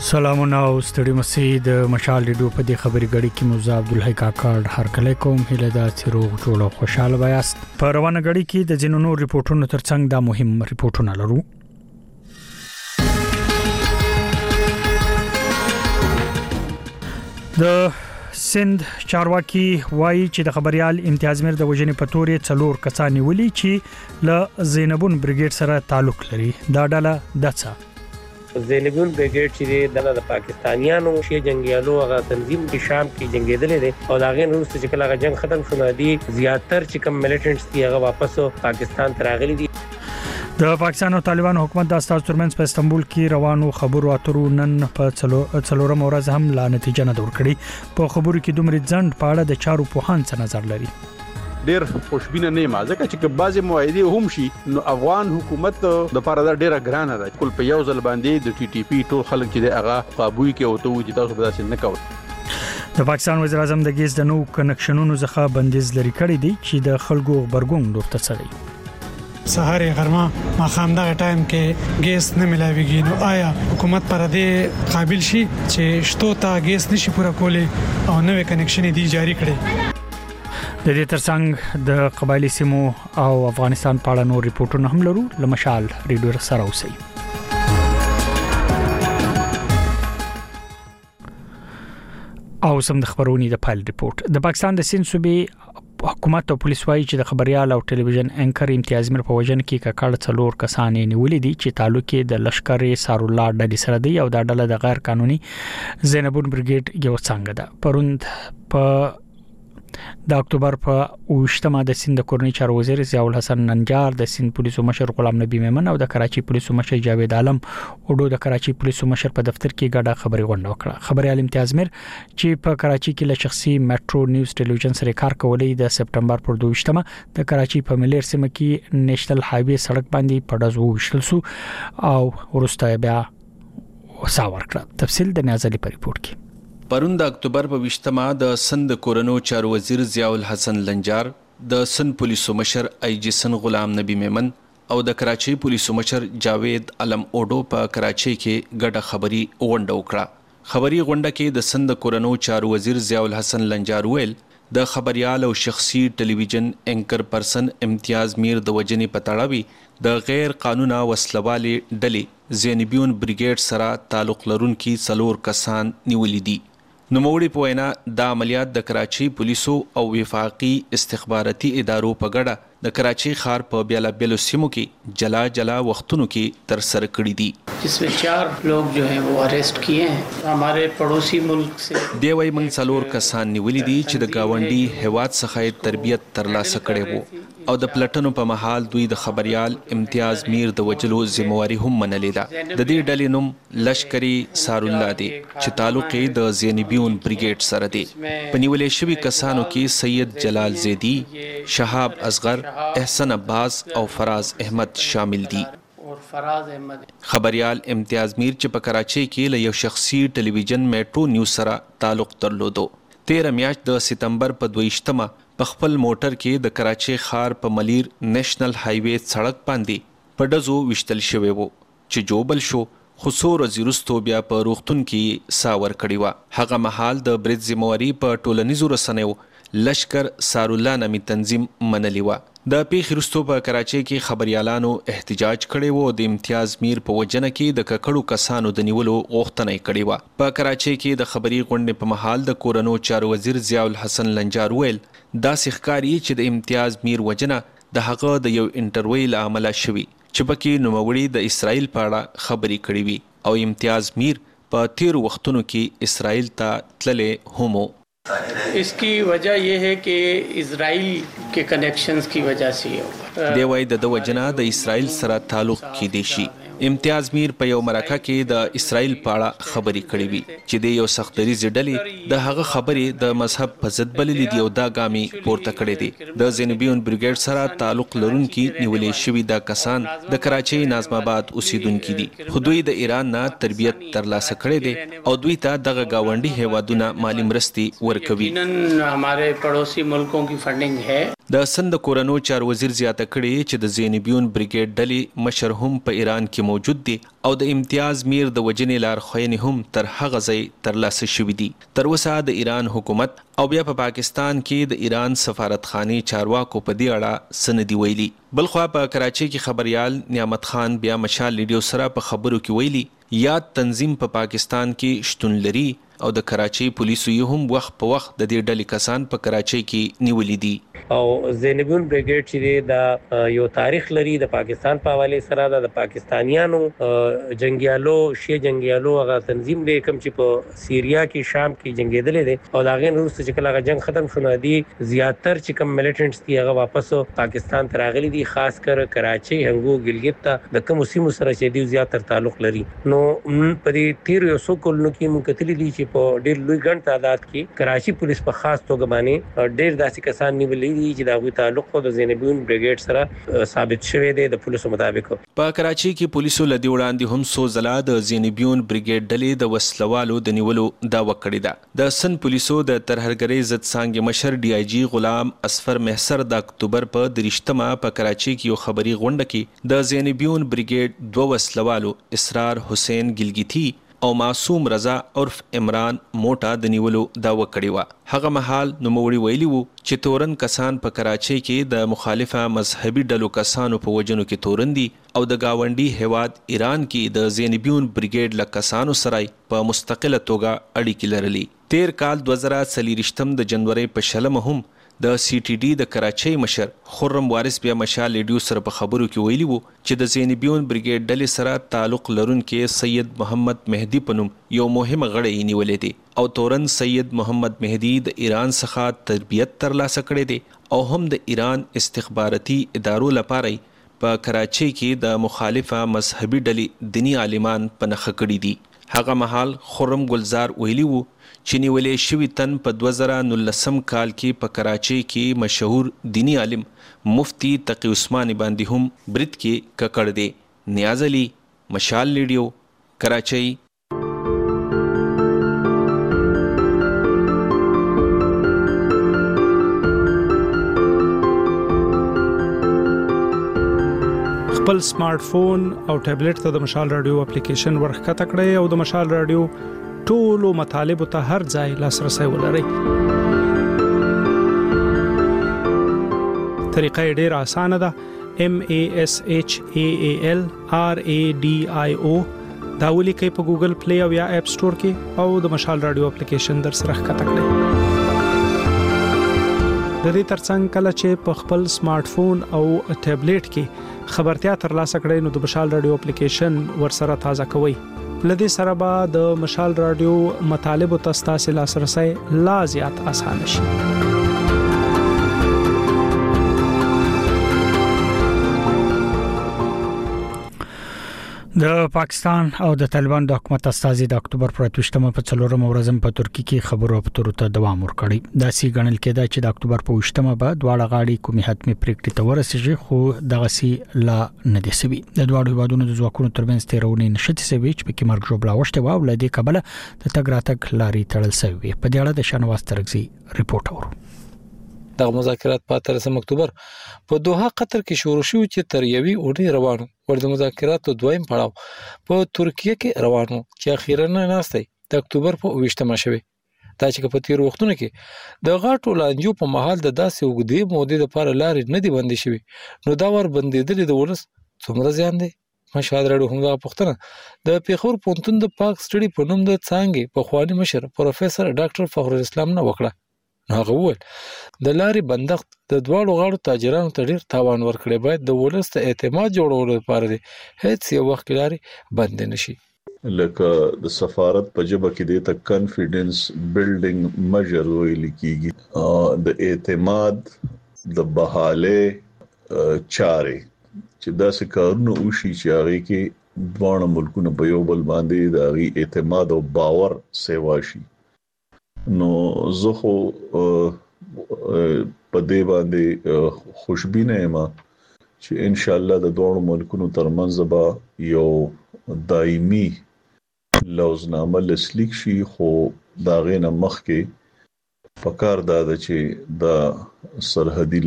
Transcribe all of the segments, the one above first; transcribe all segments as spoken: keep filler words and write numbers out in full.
سلامونه او ستړي مسید مشال ډیډو په دې خبري غړي کې موزه عبدالحی کاکړ هر کله کوم هله دا چروغ جوړ او خوشاله وایست په روانه غړي کې د جنونو ریپورتونو ترڅنګ دا مهم ریپورتونه لرو. د سند چارواکي وایي چې د خبريال امتیاز میر د وژنې په تورې څلور کسان نیولي چې له زینبون بریګیډ سره تعلق لري. دا ډله دڅه زینبون بریګیډ چې د پاکستانیانو شي جنگیالو هغه تنظیم په شام کې جنگیدل دي او دا غین روس چې کله جنگ ختم شونه دي زیاتر چې کم ملیټنټس دي هغه واپس پاکستان ته راغلي دي. د پاکستان او طالبانو حکومت د استاد ترمنځ په استنبول کې روانو خبرو اترو نن په څلورم ورځ هم لا نتیجه نه ورکړي. په خبرو کې دومره ځند په اړه د چارو پوهان څه نظر لري. ډیر خوشبینه نه ما ځکه چې بعضی موایدې هم شي نو افغان حکومت د لپاره دا ډیره ګرانه ده. کول په یو ځل باندې د ټي ټي پی ټول خلک چې هغه قابوي کې او ته وځي تاسو به تاسو نه کوي. د پاکستان وزیر اعظم د ګیس د نو کنکشنونو څخه بندیز لري کړی دی چې د خلکو خبرګون ورته سړي سحر غرمه ماخام دا ټایم کې ګیس نه ملاويږي نو آیا حکومت پر دې قابل شي چې شتو ته ګیس نشي پوره کولی او نوې کنکشن دی جاری کړي. د دې ترڅنګ د قبایلی سیمو او افغانستان په اړه نور ریپورتونه هم لرو. لمشال ریډیو سره اوسئ. او سم د خبرونې د پایل ریپورت د پاکستان د سند صوبې حکومت او پولیس وايي چې د خبريال او ټلویزیون انکر امتیاز میر په وژن کې ککړ څلور کسان نیولې دي چې تعلق د لشکر سارالله ډلې سره دی او دا ډله د غیر قانوني زینبون بریګیډ یو څنګه ده. پروند په د اکتوبر په اوشتمه د سند کورنۍ چارو وزیر ضیاء الحسن ننجار د سند پولیسو مشر غلام نبی میمن او د کراچي پولیسو مشر جاوید عالم اوډو د کراچي پولیسو مشر په دفتر کې ګډه خبري غونډه وکړه. خبريال امتیاز میر چې په کراچي کې له شخصي میټرو نیوز ټلویزیون سره کار کولې د سپټمبر پر دوه د کراچي په ملیر سیمه کې نېشنل هایوي سړک باندې پډازو وشتل سو او ورسته بیا وساور کړ. تفصیل د نیازلي په ریپورت کې. پرون د اکتوبر په وشتمه د سند کورنو چارو وزیر ضیاء الحسن لنجار د سند پولیسو مشر ای جی سن غلام نبی میمن او د کراچي پولیسو مشر جاوید علم اوډو په کراچي کې ګډه خبري غونډه وکړه. خبري غونډه کې د سند کورنو چارو وزیر ضیاء الحسن لنجار ویل د خبريال او شخصي ټلویزیون انکر پرسن امتیاز میر د وجنې پتاړوي د غیر قانونا وسلوالي ډلې زینبیون بریګیډ سره تعلق لرونکي څلور کسان نیولې دي. نوموړي په وینا د عملیات د کراچي پولیسو او وفاقي استخباراتي ادارو په ګډه د کراچي ښار په بیلا بیلو سیمو کې جلا جلا وختونو کې تر سره کړی دي. जिसमें चार लोग जो हैं वो अरेस्ट किए हैं हमारे पड़ोसी मुल्क से. دی وای موږ څلور کسان نیولي دي چې د گاونډي هیواد څخه تربیت ترلاسه کړي وو او د پلټنو په محل دوی د خبريال امتیاز میر د وجلو ذمہواری هم منلې ده. د دې ډلې نوم لشکري سارالله دی چې تعلق یې د زینبیون بریګیډ سره دی. په نیولې شوي کسانو کې سید جلال زیدی، شهاب اصغر، احسن عباس او فراز احمد شامل دي. خبريال امتیاز میر چې په کراچي کې له یو شخصي ټلویزیون میټرو نیوز سره تعلق درلودو. تیره میاشت د ستمبر په دویشتمه په خپل موټر کې د کراچي ښار په ملیر نېشنل هایوي سړک باندې په ډزو وشتل شوی وو چې جوبل شو خو څو ورځې وروسته بیا په روغتون کې ساور کړی و. هغه مهال د برید ذمہواری په ټولنیزو رسنیو لشکر سارالله نامي تنظیم منلی و. د پیښې وروسته په کراچي کې خبريالانو احتجاج کړی وو. د امتیاز میر په وجنه کې د ککړو کسانو د نیولو غوښتنه کړې و. په کراچي کې د خبري غونډې په محل د کورنو چارو وزیر ضیاء الحسن لنجار ویل دا ښکاري چې د امتیاز میر وجنه د هغه د یو انټرویو له امله شوی چې پکې نوموړي د اسرائیل په اړه خبري کړې وي او امتیاز میر په تیر وختونو کې اسرائیل ته تللې هم. इसकी वजह यह है कि इजराइल के कनेक्शंस की वजह से होगा. دی وای د وجنه د اسرائیل سره تعلق کې دي شي. امتیاز میر په یو مرکه کې د اسرائیل په اړه خبري کړې وي چې د یو سختري ډلې د هغه خبرې د مذهب په ضد بللې دي او دا ګامي پورته کړې دي. د زینبیون بریګیډ سره تعلق لرونکي نیولې شوي دا کسان د کراچي نظم آباد اوسیدونکي دي خو دوی د ایران نه تربیت ترلاسه کړې دي او دوی ته دغه گاونډي هیوادونه مالی مرستي ورکوي. हमारे पड़ोसी मुल्कों की फंडिंग है. د سند کورونو چار وزیر زیاته کړي چې د زینبیون بریګیډ ډلې مشر هم په ایران کې موجود دي او د امتیاز میر د وجنې لارښوونې هم تر هغه ځای ترلاسه شوې دي. تر اوسه د ایران حکومت او بیا په پا پاکستان کې د ایران سفارتخانه چارواکو په دې اړه سندي ویلي. بلخوا په کراچۍ کې خبريال نعمت خان بیا مشال ریډیو سره په خبرو کې ویلي یاد تنظیم په پا پاکستان کې شتون لري او د کراچۍ پولیسو یې هم وخت په وخت د دې ډلې کسان په کراچۍ کې نیولې دي. او زینبیون بریګیډ چې د یو تاریخ لري د پاکستان په حواله سره د پاکستانیانو جنگیالو شي جنگیالو هغه تنظیم دی کوم چې په سیریا کې شام کې جنگیدل دي او دا غین روس چې کله جنگ ختم شونه دي زیاتر چې کوم ملیټنټس دي هغه واپس پاکستان ته راغلي دي خاص کر کراچۍ هنګو ګلګت ته د کوم سیمو سره چې دی زیاتر تعلق لري. نو په دې تیر یو سو کولونو کې مونږ کتلی دي چې په ډېر لوی ګڼ تعداد کې کراچي پولیس په خاص توګه باندې ډېر داسې کسان نیولې دي چې دا غوي تعلق د زینبیون بریګیډ سره ثابت شوی دی د پولیسو مطابق. په کراچي کې پولیسو لدی وړاندې هم سو زلا د زینبیون بریګیډ ډلې د وسلوالو د نیولو داوا کړې ده. د سن پولیسو د ترهرګرۍ ضد څانګې مشر ډي آی جی غلام اصفر محسر د اکتوبر په درشتمه په کراچي کې یو خبري غونډه کې د زینبیون بریګیډ دوه وسلوالو اسرار حسین ګلګیتی او معصوم رضا عرف عمران موټا د نیولو داوا کړې و. هغه مهال نوموړي ویلي وو چې تورن کسان په کراچۍ کې د مخالفه مذهبي ډلو کسانو په وجنو کې تورن دي او د گاونډي هیواد ایران کې د زینبیون بریګیډ له کسانو سره په مستقله توګه اړیکې لرلي. تیر کال دوه زره څلوېښتم د جنوري په شلمه هم د سی ټي ډي د کراچۍ مشر خرم وارث بیا مشال ریډیو سره په خبرو کې ویلي وو چې د زینبیون بریګیډ ډلې سره تعلق لرونکي سید محمد مهدي په نوم یو مهم غړی نیولې دي او تورن سید محمد مهدي د ایران څخه تربیت ترلاسه کړې دي او هم د ایران استخباراتي ادارو لپاره په کراچۍ کې د مخالفه مذهبي ډلې دینی عالمان په نخښه کړي دي. هغه مهال خرم گلزار ویلي وو چې نیولې شوی تن په دوه زره نولسم کال کې په کراچۍ کې مشهور دینی عالم مفتی تقی عثماني باندې هم برید کې ککړ دی. نیاز علي مشال ریډیو کراچۍ. خپل سمارټ فون او ټابلیټ ته د مشال رادیو اپلیکیشن ورخکته کړئ او د مشال رادیو ټولو مطالبه ته هر ځای لاسرسي ولرئ. طریقه ډیره اسانه ده. M A S H A A L R A D I O دا ولیکئ په ګوګل پلی او یا اپ سٹور کې او د مشال رادیو اپلیکیشن در سره ښکته کړئ. د دې ترڅنګ کله چې په خپل سمارټ فون او ټابلیټ کې خبرتیا ترلاسه کړئ نو د مشال رادیو اپلیکیشن ور سره تازه کوئ. لدې سره به د مشال رادیو مطالب او تاسو لاسرسي لا زیات اسانه شي. د پاکستان او د طالبان د حکومت استازي د اکتوبر پر اتوشتمه په څلورم ورځ په ترکی کې خبرو اترو ته دوام ورکړی. دا سی غنل کېده چې د اکتوبر په وشتمه به دواړه غاړي کومي حتمي پریکړې ته ورسېږي خو دغه سی لا نه دي سوي. د دواړو هیوادونو د ځواکونو ترمنځ تیرونې نشته سوي چې په کې مرګ جوړه وشته و او لدې کبله د تګ راتګ لاري تړل سوي. په دې اړه د شنواز ترغزي رپورټ اورو. دغه مذاکرات په اتلسم اکتوبر په دوحه قطر کې شروع شو چې تر یوې اونۍ روانو. ورته مذاکراتو دویم پړاو په ترکیه کې روانو چې اخیرا نهسته د اکتوبر په وشتمه شوه. دا چې په تیر وختونو کې د غاټو لانجو په محل د داسې وګړي مودې لپاره لارې نه دی بندي شوی نو دا ور بندیدل د ولس څومره ځان دی. مشهد راډیو هم دا پښتنه د پیښور پونتون د پاک سټډي په نوم د څانګې په خواني مشر پروفیسور ډاکټر فخر الاسلام نه وکړه. هغه وویل د لارې بندښت د دواړو غاړو تاجرانو ته ډیر تاوان ورکړي. باید د ولس ته اعتماد جوړولو لپاره دی هیڅ یو وخت لارې بند نشي. لکه د سفارت په جبه کې د ته کانفیډنس بیلډینګ میجر ویل کیږي د اعتماد د بحاله چاري چې داسې کارونه وشي چې هغه کې دوه ملکونه په یو بل باندې د هغه اعتماد او باور سیوا شي. نو زه خو په دې باندې خوشبینه یم چې ان شاء الله د دوه ملکونو ترمنځ به یو دایمي لوزنامه لسلیک شي. خو دا غینه مخکې پکار دا چې د سرحدي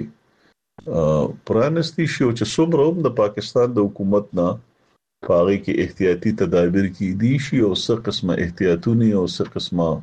لارې پرانستی شو چې څومره هم د پاکستان د حکومت نه پاره کې احتیاطي تدابیر کې دي شي او څه قسمه احتیاطونه او څه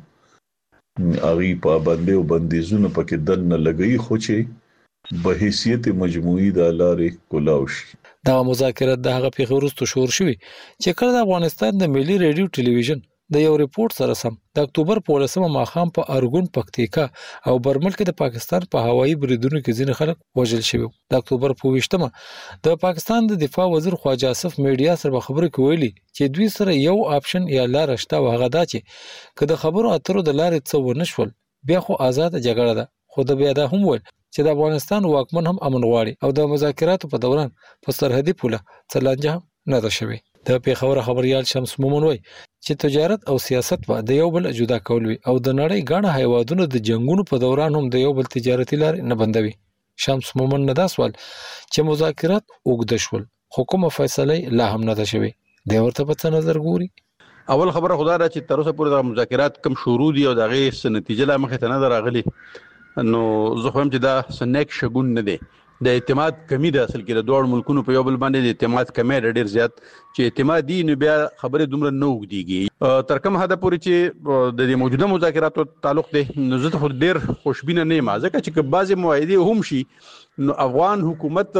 قسمه اغي پابندي او بندیزونه پکې دن نه لګي خو چې به حیثیت مجموعي د لارې کولاوش دا مذاکرات د هغه پیښو وروسته شروع شوي چې کله د افغانستان د ملي ریډیو ټلویزیون د یو ریپورت سره سم د اکتوبر په لسمه ماښام په ارګون پکتیکا او برمل کې د پاکستان په هوایي بریدونو کې ځینې خلک وژل شوي. د اکتوبر په ویشتمه د پاکستان د دفاع وزیر خواجه اسف میډیا سره خبرې کوي چې دوی سره یو آپشن یا لار شته او هغه دا چې که د خبرو اترو د لارې څه ونشول بیا خو آزاد جګړه ده، خو د بیا دا هم ول چې د افغانستان واکمن هم امن غواړي او د مذاکراتو په دوران په سرحدي پوله څلانجه هم نه ده شوی. د پیښور خبريال شمس مومن وای چې تجارت او سیاست به د یو بل جدا کول وي او د نړۍ غاڼه هیوادونو د جنگونو په دوران هم د یو بل تجارتي لار نه بندوي. شمس مومن نه دا سوال چې مذاکرات وګد شول خو کومه فیصله لا هم نه ده شوی د ورته په څه نظر ګوري. اول خبره خدا را چې تر اوسه پورې د مذاکرات کم شروع دي او دغه س نتیجه لا مخه ته نه راغلي نو زه هم چې دا سنیک شګون نه دی د اعتماد کمی ده اصل کې د دوه ملکونو په یو بل باندې د اعتماد کمی ډېر زیات چې اعتماد دی نو بیا خبره دومره نه وګديږي تر کوم حد پورې چې د موجوده مذاکراتو تعلق دی نو زه خو ډېر خوشبینه نه یم ځکه چې بعضی معاهده هم شي نو افغان حکومت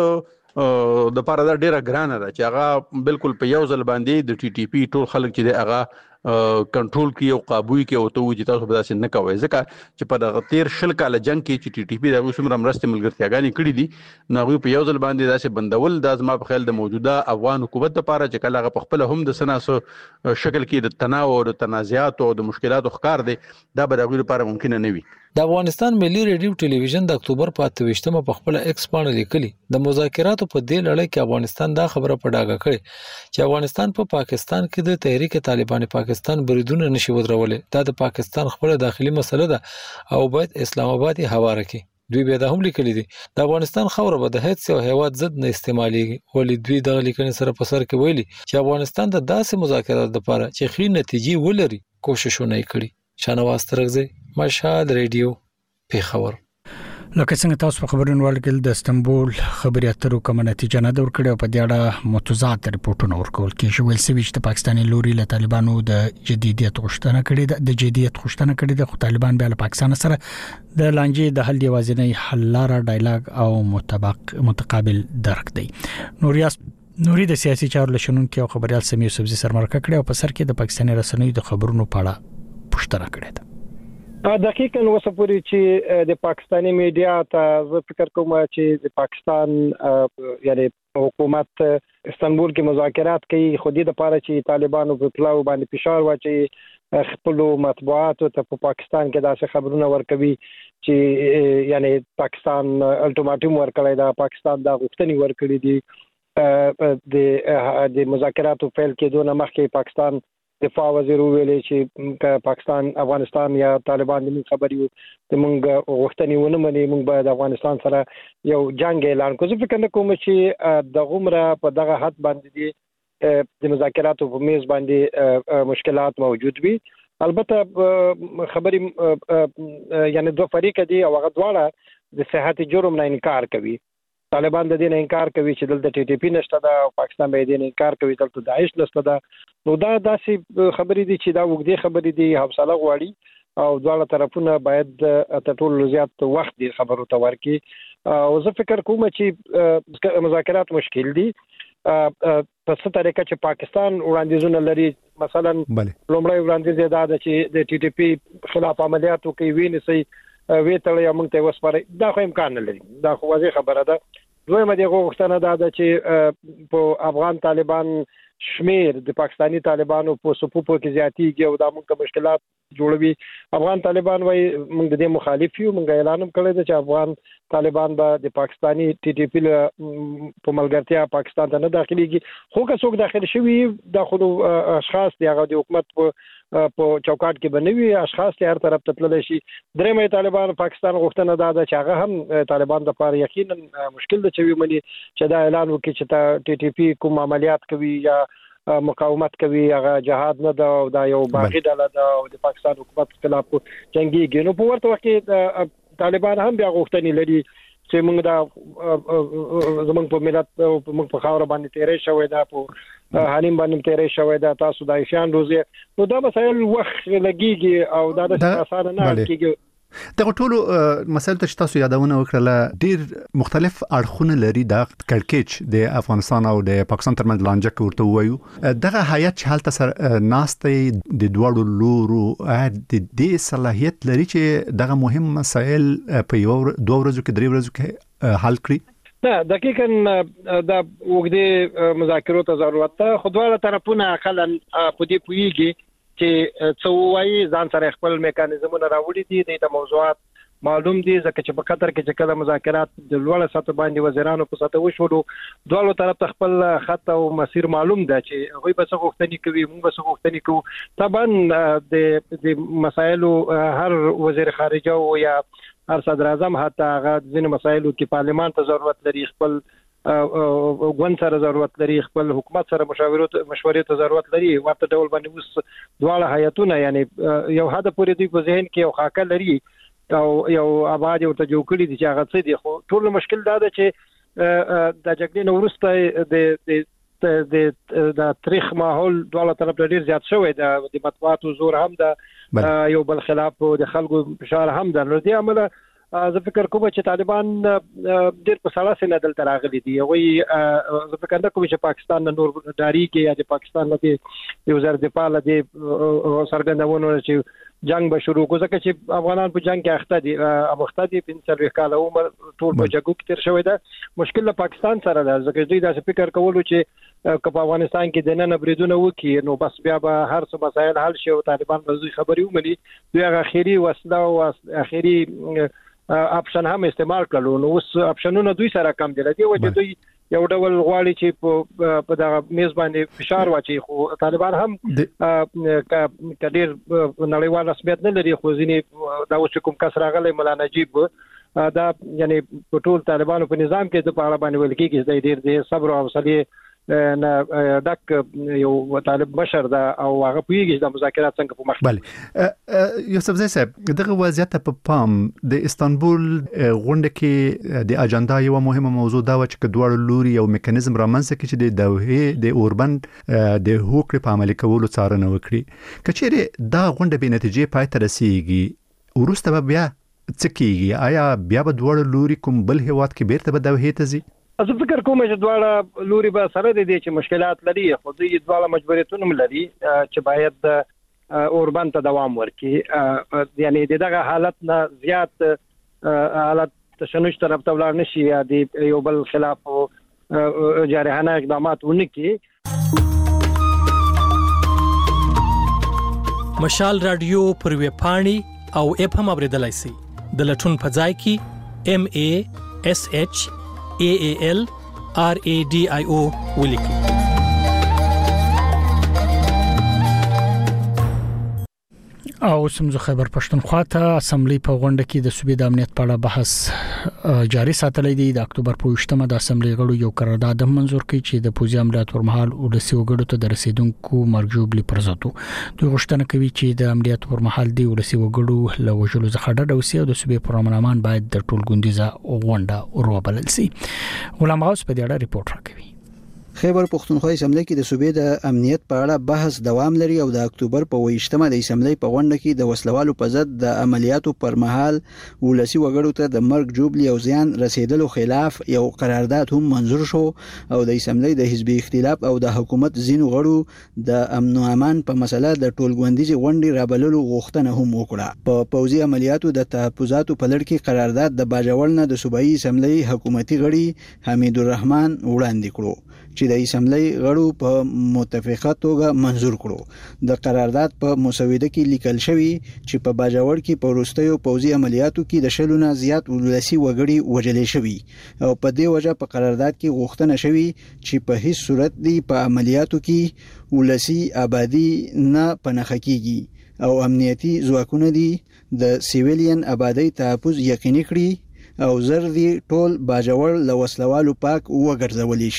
د پاره دا ډیره ګرانه ده چې هغه بالکل په یو ځل باندې د ټي ټي پی ټول خلک چې دی هغه کنټرول کی او قابو کی او ته وځي تاسو به داسې نه کوي ځکه چې په دغه تیر شل کال جنگ کې چې ټي ټي پی د اوسمره مرسته ملګرتیاګانی کړې دي نو په یو ځل باندې داسې بندول د ازما په خیال د موجوده افغان حکومت لپاره چې کله هغه په خپل هم د سناسو شکل کې د تناوب او د تنازعات او د مشکلاتو ښکار دي دا به د غوړي لپاره ممکن نه وي. د افغانستان ملي ریډیو ټلویزیون د اکتوبر په اته ویشتمه په خپل ایکس باندې لیکلي د مذاکراتو په دې لړۍ کې افغانستان دا خبره په ډاګه کړې چې افغانستان په پا پاکستان کې د تحریک طالبان پاکستان بریدونه نشي ودرولې. دا د پاکستان خپل داخلي مسله ده او باید اسلام آباد یې هواره کړي. دوی به دا هم لیکلي دي د افغانستان خاوره به د هیڅ یو هیواد ضد نه استعمالېږي ولې دوی دغه لیکنې سره په سر کې ویلي چې افغانستان د داسې مذاکراتو لپاره چې ښې نتیجې ولري کوششونه یې کړي. شانواز ترغزي مشهد ریډیو پیښور. لکه څنګه تاسو په خبرونو ورکړل د استنبول خبري اترو کوم نتیجه نه ورکړه په دې اړه متضاد رپورټونه ورکول کیږي. ویل سوي چې پاکستاني لوري له طالبانو د جديدیت غوښتنه کړې ده د جديدیت غوښتنه کړې ده خو طالبان بیا له پاکستان سره د لانجې د حل یوازینی حل لاره ډایلاګ او متبق متقابل درک دی. نوریاس نوري د سیاسي چارو لشنون کې او خبريال سمي سبزي سرمرکه کړې او په سر کې د پاکستاني رسنیو د خبرونو په اړه پوښتنه کړې ده. دقیقاً وسپوري چې د پاکستاني میډیا ته زه فکر کوم چې د پاکستان یعنی حکومت استنبول کې مذاکرات کوي خو دې لپاره چې طالبانو په پلاو باندې فشار واچي خپل مطبوعات ته په پاکستان کې داسې خبرونه ورکوي چې یعنی پاکستان الټیماټوم ورکړی دا پاکستان دا غوښتنې ورکړي دي د د مذاکراتو فیل کې دونه مخکې پاکستان دفاع وزیر ویلي چې پاکستان افغانستان یا طالبان د خبري د مونږ غوښتنې ونه مني مونږ به د افغانستان سره یو جنگ اعلان کوو. زه فکر کوم چې د غومره په دغه حد باندې دي د مذاکراتو په میز باندې مشکلات موجود وي. البته خبري یعنی دوه فریق دي او هغه دواړه د صحت جرم نه انکار کوي. طالبان د دې نه انکار کوي چې دلته ټي ټي پی نشته دا او پاکستان به دې نه انکار کوي دلته داعش نشته دا. نو دا داسې خبرې دي چې دا وګړي خبرې دي حوصله غواړي او دواړه طرفونه باید تر ټولو زیات وخت دې خبرو ته ورکړي او زه فکر کوم چې مذاکرات مشکل دي په څه طریقه چې پاکستان وړاندیزونه لري. مثلا لومړی وړاندیز دا ده چې د ټي ټي پی خلاف عملیاتو کوي ویني وی تړي موږ ته وسپاري دا خو امکان نه لري دا خو واضح خبره ده. دویمه دغه غوښتنه ده چې په افغان طالبان شمیر د پاکستانی طالبانو په صفوفو کې زیاتیږي او دا موږ مشکلات جوړوي. افغان طالبان وايي موږ د دې مخالف یو موږ اعلان هم کړی دی چې افغان طالبان به د پاکستانی ټي ټي پی په ملګرتیا پاکستان ته نه داخليږي خو که څوک داخل شوي دا خو اشخاص دی هغه د حکومت په په چوکاټ کې بنوي اشخاص ته هر طرف ته تللی شي. درېمه طالبان پاکستان غوښتنه ده چې هغه هم طالبان د لپاره یقینا مشکل ده چې ومني چې دا اعلان وکړي چې ټي ټي پی کوم عملیات کوي یا مقاومت کوي هغه جهاد نه ده او دا یو باغی ډله ده او د پاکستان حکومت خلاف جنگيږي. نو په ورته وخت کې طالبان هم بیا غوښتنې لري چې موږ دا زمونږ په ملت او موږ په خاور باندې تیرې شوې ده په حنیم باندې تیرې شوې ده تاسو د ایشان روزي نو دا مسایل وخت لګيږي او دا د اسانه نه کیږي. دغه ټولو مسایل ته تاسو یادونه وکړه ډیر مختلف اړخونه لري د کړکېچ د افغانستان او د پاکستان ترمنځ لانجه ورته وایو دغه هیئت چې حالت سره ناشته د دوړو لورو د دې صلاحیت لري چې دغه مهم مسایل په یو دوه ورځو کې درې ورځو کې حل کړي. نه دقیقاً دا وګړي مذاکرات ته ضرورت ده خو دواړه طرفونه اقل په دې پویږي چې څووي ځان سره خپل میکانیزمونه راوړي دي د موضوعات معلوم دي ځکه چې په قطر کې چې کله مذاکرات د لوړ سطح باندې وزیرانو په سطح وشولو دوه طرف ته خپل خط او مسیر معلوم ده چې هغه به څه غوښتنې کوي موږ به څه غوښتنې کوو. طبعا د د مسایلو هر وزیر خارجه او یا هر صدر اعظم حتی هغه ځینې مسایلو کې پارلمان ته ضرورت لري خپل غون سره ضرورت لري خپل حکومت سره مشاورت مشورې ته ضرورت لري ورته ډول باندې اوس دواړه هیئتونه یعنی یو حد پورې دوی په ذهن کې یو خاکه لري او یو آباد ورته جوړ کړی دي چې هغه څه دي خو ټول مشکل دا ده چې د جګړې نو وروسته د د د تاریخ ماحول دواړه طرف ډیر زیات شوی د مطبوعاتو زور هم د یو بل خلاف د خلکو فشار هم د نو دي عمله زه فکر کوم چې طالبان ډېر په سړه سینه دلته راغلي دي وایي زه فکر نه کوم چې پاکستان نور داری کې یا د پاکستان لدی د وزارت دفاع لدی سرګندونه چې جنگ به شروع کو ځکه چې افغانان په جنگ کې اخته دي امخته دي په څلوي کال عمر ټول په جګو کې تیر شوی ده مشکل له پاکستان سره ده ځکه دوی دا فکر کولو چې په افغانستان کې د نن بریدونه وکي نو بس بیا به هر څه مسایل حل شي او طالبان به دوی خبري ومني دوی هغه اخیری وسله او اخیری اپشن هم استعمال کړو نو اوس اپشنونه دوی سره کم دي لدی وجه دوی یو ډول غواړي چې په دغه میز باندې فشار واچي خو طالبان هم کډیر نړیوال رسمیت نه لري خو ځینې دا اوس کوم کس راغلی مولا نجیب دا یعنی په ټول طالبانو په نظام کې د پاړه باندې ویل کېږي چې ډیر دې صبر او حوصله نه دک یو طالب بشر دا او هغه پیږي د مذاکرات څنګه په مخ بله یوسف زئی صاحب دغه وضعیت په پام د استانبول غونډه کې د اجنډا یو مهمه موضوع دا و چې دوه لوري یو میکانیزم رامنځته کړي چې د دوه د اوربن د هوکړې په عملي کولو څارنه وکړي کچېره دا غونډه به نتیجې پای ته رسیږي ورسته بیا څه کیږي آیا بیا به دوه لوري کوم بل هیواد کې بیرته به دوه ته ځي زه فکر کوم چې دواړه لوري به سره دي چې مشکلات لري خو دوی دواړه مجبوریتونه لري چې باید اوربان ته دوام ورکړي یعنی دغه حالت نه زیات حالت تشنج طرف ته ولاړ نشي یا د یو بل خلاف جارحانه اقدامات ونکړي. مشال رادیو پر ویب پاڼې او اپ هم اوریدلای شئ د لټون په ځای کې ام ای اس ایچ A A L R A D I O ولیکئ. او سمزو خیبر پښتونخوا ته اسمبلی په غونډه کې د صوبې د امنیت په اړه بحث جاري ساتلې دی. د اکتوبر په وشتمه د اسمبلی غړو یو قرارداد منزور کړي چې د پوزي عملیات ورمحال او د سیو غړو ته د رسیدونکو مرجوبلی پرزتو دوی غوښتنه کوي چې د عملیات ورمحال دی او د سیو غړو له وجلو څخه ډډه وسی او د صوبې پرمنامان باید د ټول ګوندیزه غونډه وروبلل شي. غلام غوث په دې اړه ریپورت راکوي. خیبر پښتونخوا اسمبلی کې د صوبې د امنیت په اړه بحث دوام لري او د اکتوبر په ویشتمه د اسمبلی په غونډه کې د وسلوالو په ضد د عملیاتو پر مهال ولسی وګړو ته د مرګ جوړلی او زیان رسیدلو خلاف یو قرارداد هم منظور شو او د اسمبلی د حزبي اختلاف او د حکومت زینو غړو د امن او امان په مسله د ټولګوندیز غونډې رابللو غوښتنه هم وکړه. په پوځي عملیاتو د تحفظاتو په لړ کې قرارداد د باجوړ نه د صوبایي اسمبلی حکومتي غړي حمید الرحمن وړاندې کړو چې د اسمبلی غړو په متفقه توګه منظور کړو. د قرارداد په مسوده کې لیکل شوی چې په باجوړ کې په وروستیو پوځي عملیاتو کې د شلونه زیات ولسی وګړي وژل شوی او په دې وجه په قرارداد کې غوښتنه شوی چې په هیڅ صورت دی په عملیاتو کې ولسی آبادی نه پنهخ کیږي او امنیتي ځواکونه دي د سیویلین آبادی تحفظ یقیني کړي او زر دي ټول باجوړ له وسلوالو پاک وګرځولې شي.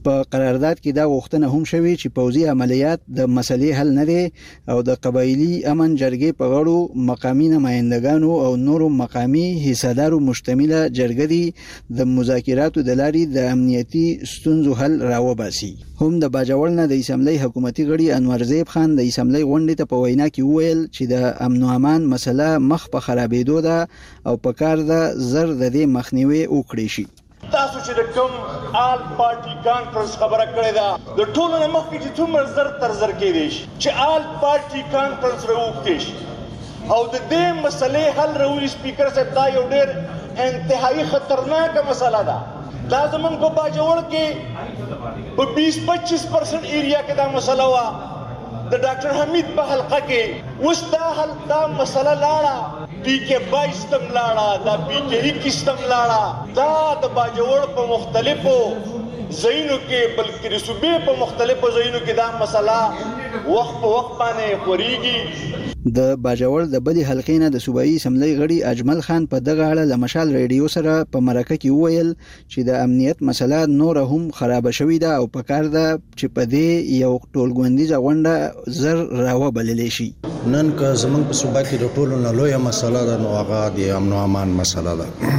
په قرارداد کې دا غوښتنه هم شوې چې پوځي عملیات د مسلې حل نه دي او د قبایلی امن جرګې په غړو مقامی نمائندګانو او نورو مقامی حصدارو مشتمله جرګه دي د مذاکراتو د لارې د امنیتي ستونزو حل راوباسي. هم د باجوړ نه د اسمبلی حکومتي غړي انور زیب خان د اسمبلی غونډې ته په وینا کې وویل چې د امن او امان مسله مخ په خرابېدو ده او په کار ده زر د دې مخنیوي وکړي شي. تاسو چې د کوم آل پارټي کانفرنس خبره کړې ده د ټولو نه مخکې چې څومره زر تر زر کېدی شي چې آل پارټي کانفرنس راوغوښتی شي او د دې مسلې حل راولي. سپیکر صاحب دا یو ډېر انتهایی خطرناکه مسله ده. دا زمونږ په باجوړ کې په بیس پچیس پرسنټ ایریا کې دا مسله وه. د ډاکټر حمید په حلقه کې اوس دا حل دا مسله لاړه، پی کې بایس تم لاړه، دا پی کې اکیس تم لاړه. دا د باجوړ په مختلفو ځایونو کې بلکې د صوبې په مختلفو ځایونو کې دا مسله وخت په وخت باندې خورېږي. د باجوړ د بلې حلقې نه د صوبایي اسمبلی غړي اجمل خان په دغه اړه له مشال ریډیو سره په مرکه کې وویل چې د امنیت مسله نور هم خراب شوې ده او په کار ده چې په دې یو ټولګوندیزه غونډه زر راوبللی شي. نن که زمونږ په صوبه کې د ټولو نه لویه مسله ده نو هغه د امن او امان مسله ده.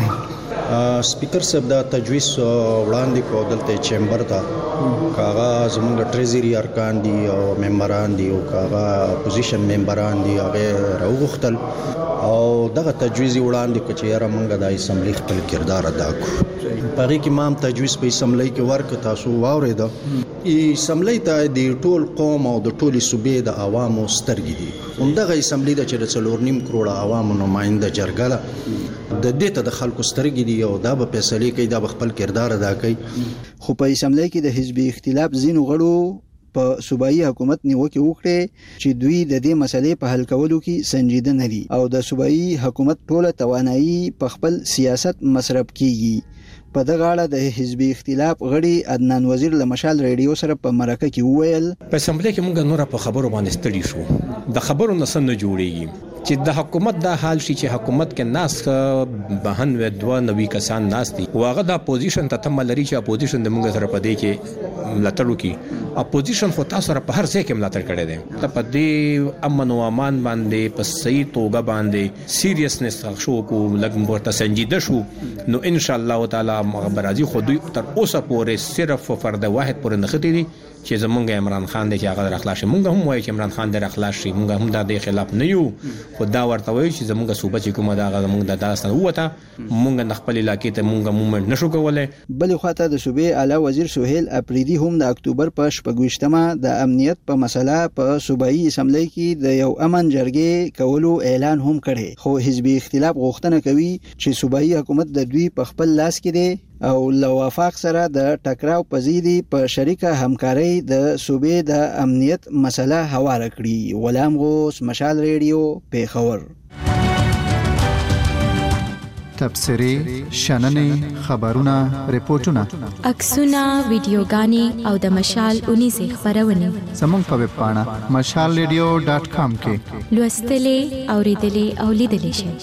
سپیکر صاحب دا تجویز وړاندې کو دلته چیمبر ته کاغه زمونږ ټریزری ارکان دي او ممبران دي او کاغه اپوزیشن ممبران دي هغه راوغختل او دغه تجویز وړاندې کو چې یاره مونږ د اسمبلی خپل کردار ادا کړو. پاره کې مام تجویز په اسمبلی کې ورک تاسو واورید. اسمبلی ته د ټول قوم او د ټولي صوبې د عوامو سترګې دي. همدغه اسمبلی د چې څلور نیم کروڑه عوامو نماینده جرګه د دې ته د خلکو سترګې دي او دا به فیصله کوي، دا به خپل کردار ادا کوي. خو په اسمبلی کې د حزبي اختلاف ځینو غړو په صوبایي حکومت نیوکه وکړه چې دوی د دې مسلې په حل کولو کې سنجیده نه دي او د صوبایي حکومت ټوله توانایي په خپل سیاست مصرف کیږي. په دغه اړه د حزبي اختلاف غړي عدنان وزیر له مشال ریډیو سره په مرکه کې وویل په اسمبلی کې موږ نور په خبرو باندې ستړي شو. د خبرو نه څنګه جوړیږي چې د حکومت دا حال شي چې حکومت کې ناس بهن و دوا نوي کسان ناس دي واغه د اپوزیشن ته تم لري چې اپوزیشن د موږ سره پدې کې ملاتړ وکي. اپوزیشن خو تاسو سره په هر ځای کې ملاتړ کړي دي ته په دې امن او امان باندې په صحیح توګه باندې سیریسنس شو کو لګم ورته سنجیده شو نو ان شاء الله تعالی مغبرازي خو دوی تر اوسه پورې صرف فرد واحد پورې نختی دي چې زمونږ عمران خان دی چې هغه راخلاص شي. مونږ هم وایو چې عمران خان دی راخلاص شي، مونږ هم د دې خلاف نه یو، خو دا ورته وایو چې زمونږ صوبه چې کومه دا هغه مونږ د داستان وته مونږ د خپل علاقې ته مونږ مومنت نشو کولای. بلې خواته د صوبې اعلی وزیر سہیل اپریدي هم د اکتوبر په شپږویشتمه د امنیت په مسله په صوبایي اسمبلی کې د یو امن جرګې کولو اعلان هم کړی، خو حزبي اختلاف غوښتنه کوي چې صوبایي حکومت د دوی په خپل لاس کې دی او لوافاق سره د ټکراو پزیدي په شریکه همکاري د صوبې د امنیت مسله هواره کړي. غلام غوث، مشال ریډیو، پیښور. تبصري، شننې، خبرونه، ریپورتونه، عکسونه، ویډیوګانې او د مشال اونیزه خبرونه زموږ په ویب پاڼه مشال ریډیو ډاټ کام کې لوستلې، اوریدلې او لیدلې شئ.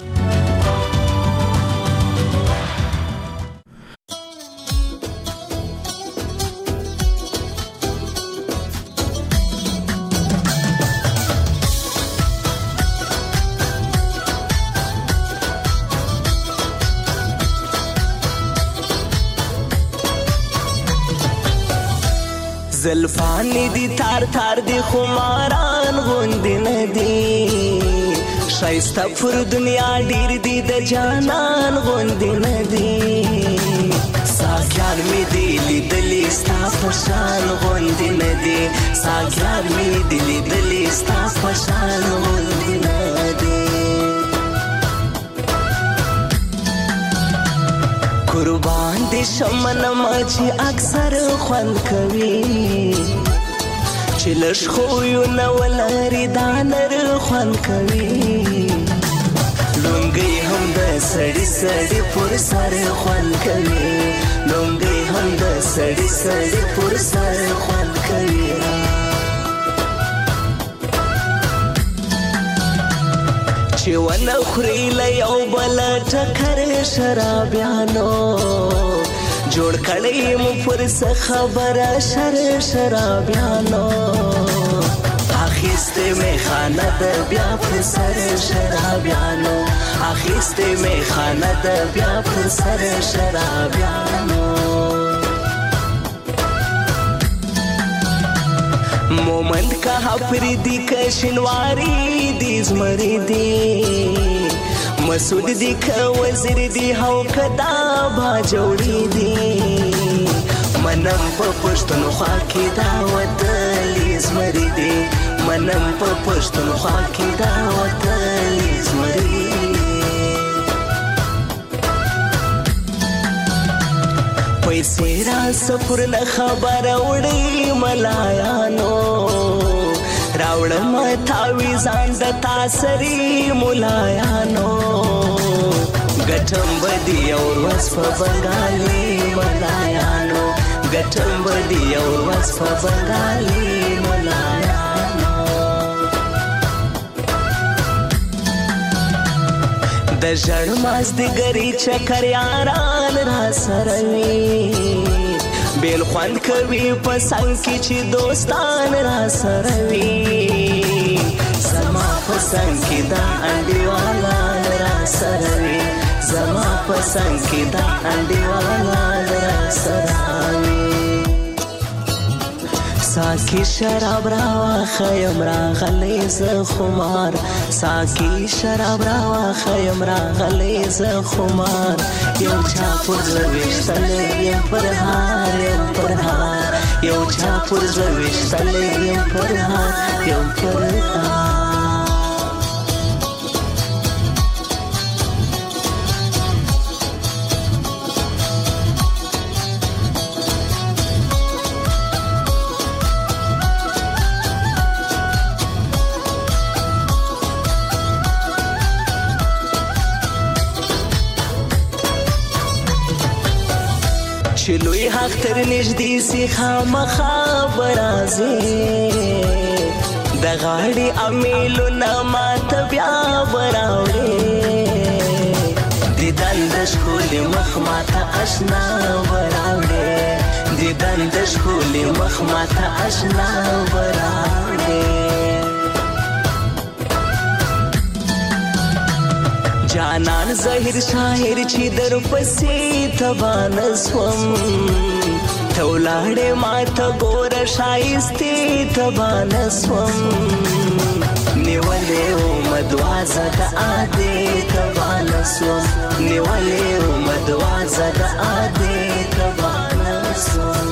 زلفانی دی تار تار دی خماران غوند ندی شایسته پر دنیا ډیر دی د جانان غوند ندی ساګیان می دی لیدلی ستا پشان غوند ندی ساګیان می دی لیدلی ستا پشان غوند ندی قربان دي شمن ماچی اکثر خوند کوي چلش خو یو نو لري دانر خوند کوي لونګي هم د سړی سړی پر سر خوند کوي لونګي هم د سړی سړی پر سر خوند کوي چې ونه خوري له یو بل ټکر شرابیانو جوړ کړی مو پر څه خبره شر شرابیانو اخیسته می خانه د بیا پر سر شرابیانو اخیسته می خانه د بیا پر سر شرابیانو مومند کا حفریدی کشنواری دی زمری دی مسعود دی که وزیر دی هاو کدا با جوړی دی منم په پښتونخوا کې دا وطن زمری دی منم په پښتونخوا کې دا وطن زمری پیسې را سفر نه خبر وړي ملایانو راوړم تاویزان د تاسری ملایانو ګټم بدی اور وس په بنگالي ملایانو ګټم بدی اور وس په بنگالي ملایانو د ژړماز د ګری چکر یاران را سروي بیل خوان کوي په څنګ کې چې دوستان را سروي زما په څنګ کې دا انډیوالا را سروي زما په څنګ کې دا انډیوالا را سروي ساکی شراب راوا خیم را غلی ز خمار ساکی شراب راوا خیم را غلی ز خمار یو چا پر زویشتل یم پر هار یم پر هار یو چا پر زویشتل یم پر هار یم پر هار چلوی حق تر نږدې سي خامخا برازي د غاړې امیلو نه ماته بیا براوړې د دند ښکلې مخ ماته اشنا براوړې د دند ښکلې مخ ماته اشنا براوړې جانان ظاهر شاعر چې در پسې تبان سوم تولاړې ماته ګور شایسته تبان سوم نیولې او مدوازه د اده تبان سوم نیولې او مدوازه د اده تبان سوم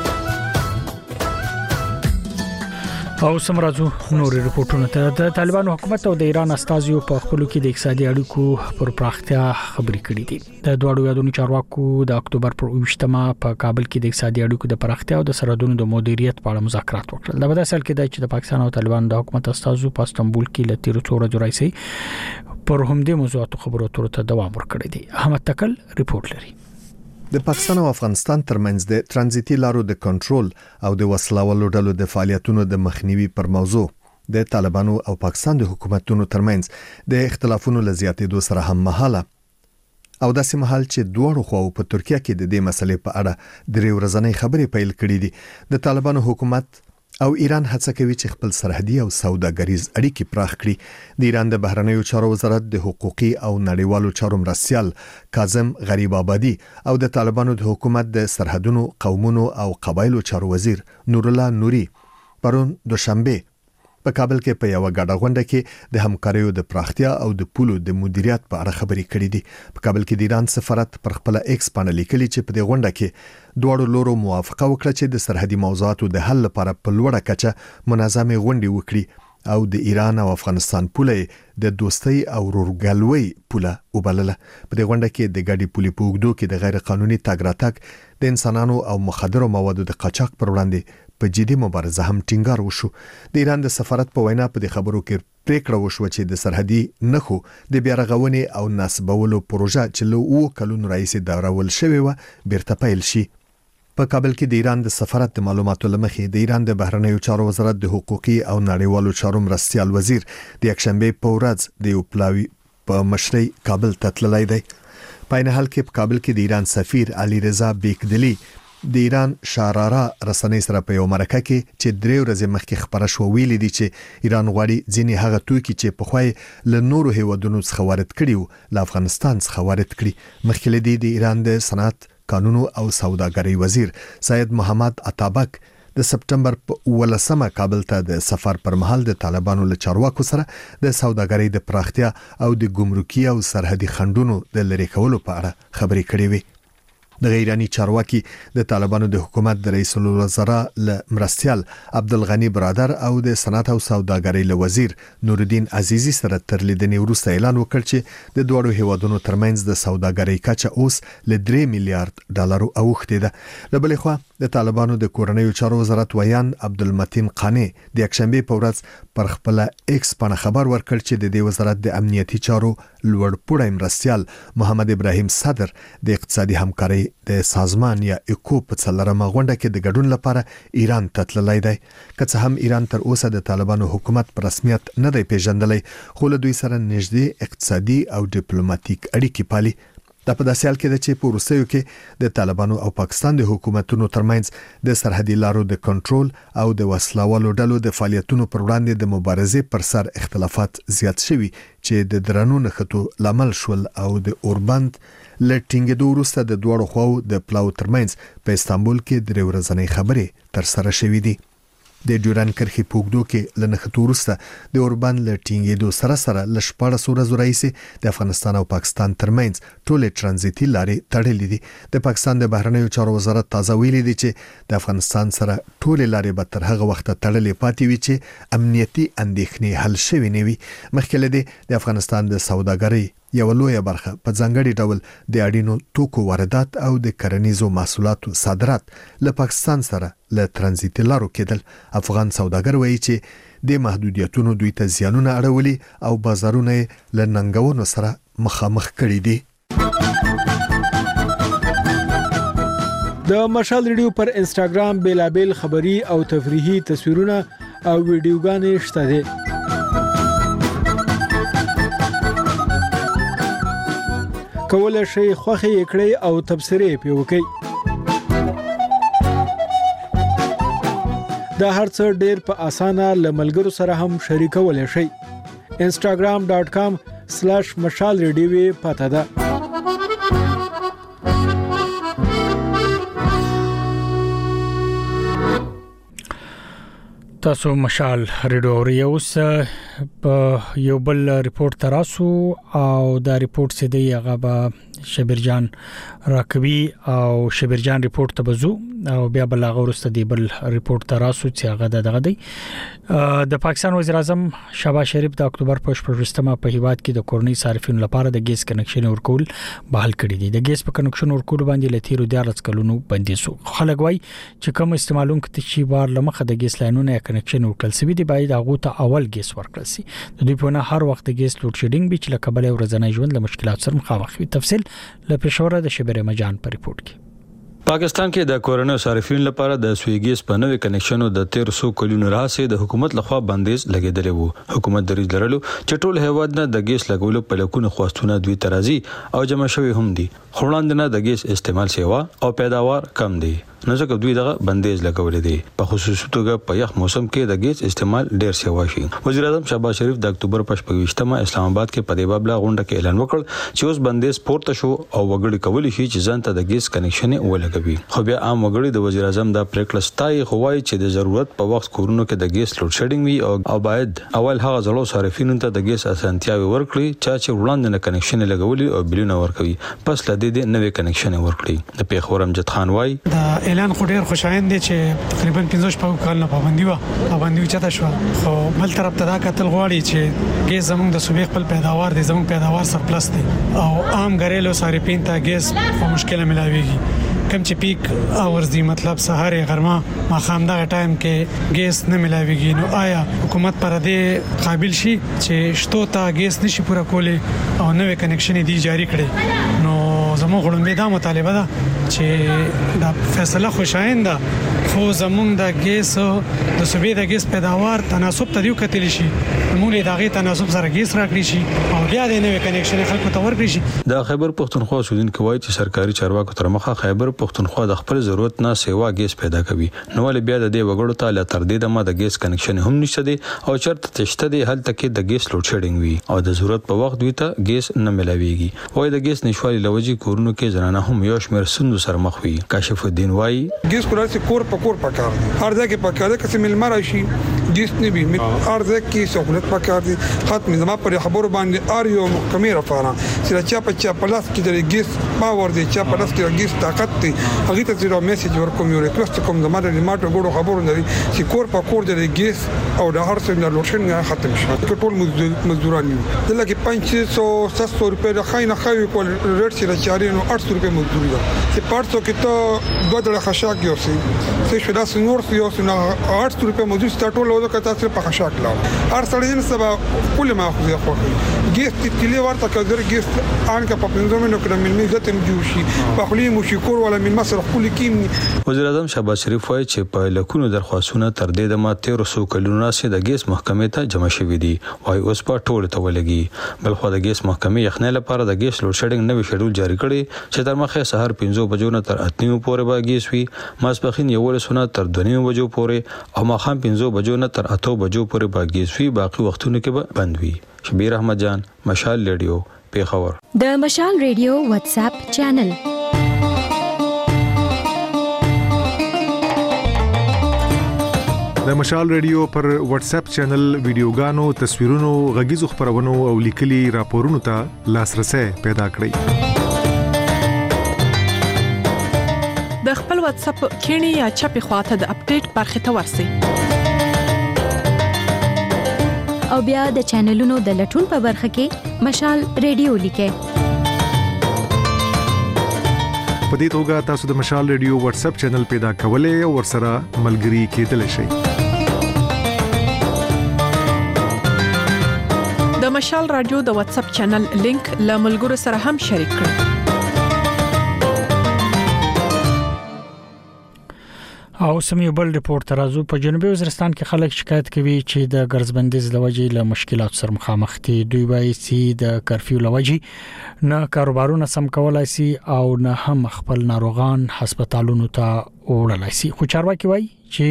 او سمراجو نوري رپورټونه ته د طالبانو حکومت او د ایران استازیو په خپل کې د اقتصادي اړیکو پر پراختیا خبرې کړې دي د دوه یادونو چارواکو د اکتوبر پر اووه په کابل کې د اقتصادي اړیکو د پراختیا او د سرحدونو د مدیریت په اړه مذاکرات وکړل د بده اصل کې د چې د پاکستان او طالبانو د حکومت استازو په استنبول کې لتیر څوره جوړایسي پر همدې موضوعاتو خبرو اترو ته دوام ورکړی دی احمد تکل رپورټ لري د پاکستان او افغانستان ترمنځ د ترانزیتي لارو د کنټرول او د وسلوالو ډلو د فعالیتونو د مخنیوي پر موضوع د طالبانو او پاکستان د حکومتونو ترمنځ د اختلافونو لزیاتېدو سره هم مهاله او داسې مهال چې دوه خو په ترکیه کې د دې مسلې په اړه درې ورځې خبرې پیل کړې دي د طالبانو حکومت او ایران هڅه کوي چې خپل سرحدي او سوداګریز اړیکې پراخ کړي د ایران د بهرنیو چارو وزارت د حقوقي او نړیوالو چارو مرستیال کاظم غریب آبادی او د طالبانو د حکومت د سرحدونو قومونو او قبایلو چارو وزیر نور الله نوري پرون دوشنبه په کابل کې په یو غاډه غونډه کې د همکاریو د پراختیا او د پولو د مدیریت په اړه خبرې کړې دي په کابل کې د ایران سفارت پر خپل ایکس باندې لیکلي چې په دې غونډه کې دوه لورو موافقه وکړه چې د سرحدي موضوعاتو د حل لپاره په لوړه کچه منظمه غونډې وکړي او د ایران او افغانستان پوله د دوستۍ او ورورګلوۍ پوله وبلله په دې غونډه کې د ګاډي پولي په وګړو کې د غیر قانوني تګ راتګ د انسانانو او مخدرو موادو د قاچاق پر وړاندې په جدي مبارزه هم ټینګار وشو د ایران د سفارت په وینا په خبرو کې پریکړه وشو چې د سرحدي نخو د بیارغونې او نسبولو پروژه چې له او کلونو راځي د راول شوی و بیرته پیل شي په کابل کې د ایران د سفارت د معلوماتو لمخې د ایران د بهرنیو چارو وزارت د حقوقي او نړیوالو چارو مرستیال وزیر د یکشنبه په ورځ د یو پلاوی په مشرۍ کابل ته تللی دی په عین حال کې په کابل کې د ایران سفیر علي رضا بیکدلی د ایران شارارا رسنۍ سره په یو مرکه کې چې درې ورځې مخکې خبره شو ویلي دي چې ایران غواړي ځینې هغه توکي چې په خوای له نورو هیوادونو څخه وارد کړي له افغانستان څخه وارد کړي. مخکې له دې د ایران د صنعت قانونو او سوداګرۍ وزیر سید محمد عطابک د سپټمبر په ولسمه کابل ته د سفر پر مهال د طالبانو له چارواکو سره د سوداګرۍ د پراختیا او د ګمرکي او سرحدي خنډونو د لری کولو په اړه خبرې کړې وې. د غیرانی چارواکي د طالبانو د حکومت د رئیس الوزرا ل مرستيال عبدالغنی برادر او د صنعت او سوداګرۍ له وزیر نور الدین عزیزی سره تر لیدنې وروسته اعلان وکړ چې د دوړو هیوادونو ترمنځ د سوداګرۍ کچه اوس ل درې میلیارډ ډالر اوښتې ده. له بلې خوا د طالبانو د کورنیو چارو وزارت ویان عبدالمتین قانی د یکشنبه په ورځ پر خپل ایکس باندې خبر ورکړ چې د دې وزارت د امنیتي چارو لوړ پوړی مرستيال محمد ابراهیم صدر د اقتصادي همکارۍ د سازمان یا اکو په څلورمه غونډه کې د ګډون لپاره ایران ته تللی دی. که څه هم ایران تر اوسه د طالبانو حکومت په رسمیت نه دی پیژندلی خو له دوی سره نږدې اقتصادي او ډیپلوماټیک اړیکې پالي. دا په داسې حال کې ده چې په وروستیو کې د طالبانو او پاکستان د حکومتونو ترمنځ د سرحدي لارو د کنټرول او د وسلوالو ډلو د فعالیتونو پر وړاندې د مبارزې پر سر اختلافات زیات شوي چې د درنو نښتو لامل شول او د اوربند لټینګ د وروسته د دوړو خواو د پلاو ترمنځ په استانبول کې د ورځنۍ خبرې تر سره شوې دي. د ډیوران کرخي پوګدو کې لنښتو وروسته د اوربند لټینګ د سره سره لشپاړه سورې رئیس د افغانستان او پاکستان ترمنځ ټولې ترانزیتي لارې تړلې دي. د پاکستان د بهرنیو چارو وزارت تازه ویلي دی چې د افغانستان سره ټولې لارې به تر هغه وخت تړلې پاتې وي چې امنیتي اندېښنې حل شوي نه وي. مخکې له دې د افغانستان د سوداګرۍ یو لویه برخه په ځانګړي ډول د اړینو توکو واردات او د کرنیزو محصولاتو صادرات له پاکستان سره له ترانزیتي لارو کېدل. افغان سوداګر وایي چې د محدودیتونو دوی ته زیانونه اړولي او بازارونه له ننګونو سره مخامخ کړي دي. د مشال ریډیو پر انستګرام بیلابل خبری او تفریحي تصویرونه او ویډیوګانې شته دي. کولای شي خوخي کړئ او تبصرې پې وکړئ. دا هرڅه ډېر په اسانه لملګرو سره هم شریکولای شئ. instagram dot com slash مشال ریډیو پته ده. تاسو مشال ریډیو ریوس په یو بل ریپورت تراسو او دا ریپورت سي دی هغه به شبرجان راکوي او شبرجان ریپورت ته بزو او بیا بل هغه ورسته دی بل ریپورت تراسو چې هغه دغه دی. د پاکستان وزیر اعظم شهباز شریف د اکتوبر په شپږمه په هیواد کې د کورنۍ صارفینو لپاره د ګیس کنکشن ورکول بحال کړی دی. د ګیس په کنکشن ورکول باندې لتیرو دیارلس کلونو بندیز شو. خلک وای چې کوم استعمالونکو ته چې بار لمخه د ګیس لاینونو کنکشن ورکړل سوي دی باید هغه ته اول ګیس ورکړل شي. د دوی په نه هر وخت د ګیس لوډ شیډینګ به چې لکبل ورځنی ژوند له مشکلات سره مخامخ وي. تفصیل له پېښور د شبیر مجان په ریپورت کې. پاکستان کې د کورونو صارفین لپاره د سویګیس په نوې کنکشنو د تیر سو کلونو راځي د حکومت لخوا بندیز لګیدل وو. حکومت دریځ لرلو چې ټول هیواد نه د ګیس لګولو په لکونه خواستونه دوی ترازی او جمع شوی هم دي. خوړاند نه د ګیس استعمال سیوا او پیداوار کم دي. نو ځکه دوی دغه بندیز لګولې دي. په خصوصي توګه په یخ موسم کې د ګیس استعمال ډیر سیوا شي. وزیر اعظم شهباز شریف د اکتوبر په شپږمه اسلام آباد کې په دیبابلا غونډه کې اعلان وکړ چې اوس بندیز پورته شو او وګړي کولی شي چې ځان ته د ګیس کنکشن ولګوي. خو بیا عام وګړي د وزیر اعظم د پریکړه ستای خوای چې د ضرورت په وخت کورونو کې د ګیس لوډ شیډینګ وي او, او باید اول هغه ځلو صارفینو ته د ګیس اسانتیاوي ورکړي چې وړاندې نه کنکشن لګولي او بلونه ورکوي. پس لدې د نوې کنکشن ورکړي. د پیښور امجد خان وای دا اعلان خو ډیر خوشاین دي چې تقریبا پنځه شپږ کال نه پابندي و پابندي چته شو. خو بل طرف ته دا کتل غواړي چې ګیس زموږ د صوبې خپل پیداوار دي زموږ پیداوار سرپلس دي او عام غریلو صارفین ته ګیس په مشکله ملاويږي. کم چې پیک اورز دي مطلب سحر غرمه ماخام دا ټایم کې ګیس نه ملاويږي. نو آیا حکومت پر دې قابل شي چې شتو ته ګیس نشي پوره کولی او نوې کنکشن دي جاری کړي؟ نو زموږ غړومبه دا مطالبه ده چې د فیصله خوشاینده خو زمونږ د ګیس د صوبې د ګیس پیداوار تناسب ته دیو کتل شي موږ د هغه تناسب سره ګیس راکړي شي او بیا د نوې کنیکشن خلکو ته ورکړي شي. د خیبر پختونخوا سودین کوي چې سرکاري چارواکو تر مخه خیبر پختونخوا د خپل ضرورت نه سیوا ګیس پیدا کوي نو ول بیا د دې وګړو ته ل تر دې د ما د ګیس کنیکشن هم نشته دي او چرته تشته دي هل تکي د ګیس لوډ شیډینګ وي او د ضرورت په وخت وي ته ګیس نه ملاويږي وای د ګیس نشوالي لوجي کورونو کې زنانه هم یو شمیر سندو سره مخ وي. کاشف الدین وای ګیس کولای کور په کور پکار دي هر ځای کې پکار دي چې مل مر شي ګیس نه وي هر ځای کې سہولت پکار دي ختم زما پر خبرو باندې ار یو محکمه رافاره چې چا په چا پلاس کې د ګیس باور دي چا پلاس کې ګیس طاقت دي هغه ته زیرو میسج ورکوم یو ریکوست کوم زما د ریماټ غوړو خبرو لري چې کور په کور د ګیس او د هر څه د لوشن ختم شي ټول مزدوران دي دلته پنځه سوه ساسو روپے د خاين خاوي کول ریټ چې چاري نو اټ سو روپے مزدوري ده چې پارڅو کې ته دوه ډول خشاک یو سي څه شدا سنور یو سنا اټ سو روپے مزدوري ستاسو له کته سره په خشاک لاو هر سړی نه سبا کله ما خو زه خو ګیس تللی ورته کډر ګیس ان کا په پنځه منو کړه من می ذات مجوشي په خلی مو شکور ولا من مصر کل کیم. وزیر اعظم شهباز شریف وایي چې په لکونو درخواستونه تر دې د ما تیرو سو کلونو سي د ګیس محکمې ته جمع شوې دي وایي اوس په ټول ته ولګي بل خو د ګیس محکمې یخنه لپاره د ګیس لوډ شیډینګ نوې شیډول جاری کړي چې تر مخه سحر پنځه بجو نه تر اتنیو پورې به ګیس وي ماسپخین یو لسونه تر دونیو بجو پورې او ماخام پنځه بجو نه تر اتو بجو پورې به ګیس وي باقي وختونو کې به بند وي. شبیر احمد جان مشال ریډیو پیښور. د مشال ریډیو واتس اپ چینل د مشال ریډیو پر واتس اپ چینل ویډیوګانو تصویرونو غږیزو خبرونو او لیکلي راپورونو ته لاسرسي پیدا کړئ. د خپل واتس اپ کینی یا چپی خواته د اپډیټ برخه ته ورسئ او بیا د چینلونو د لټون په برخه کې مشال ریډیو لیکئ. په دې توګه تاسو د مشال ریډیو واتس اپ چینل پیدا کولای او ورسره ملګري کېدلی شئ. د مشال رادیو د واتس اپ چینل لینک له ملګرو سره هم شریک کړئ. او سمې بل ریپورت ترازو په جنوبي وزیرستان کې خلک شکایت کوي چې د ګرځبندیز لوجې له مشکلات سره مخامخ دي. دوی وایي چې د کرفیو لوجې نه کاروبارونه سم کولای شي او نه هم خپل ناروغان هسپتالونو ته وړلای شي. خو چارواکي وایي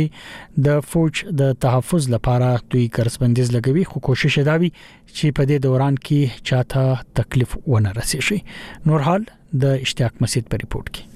چې د فوج د تحفظ لپاره دوی ګرځبندیز لګوي خو کوشش دا وي چې په دې دوران کې چاته تکلیف ونه رسیږي. نور حال د اشتیاق مسجد په ریپورت کې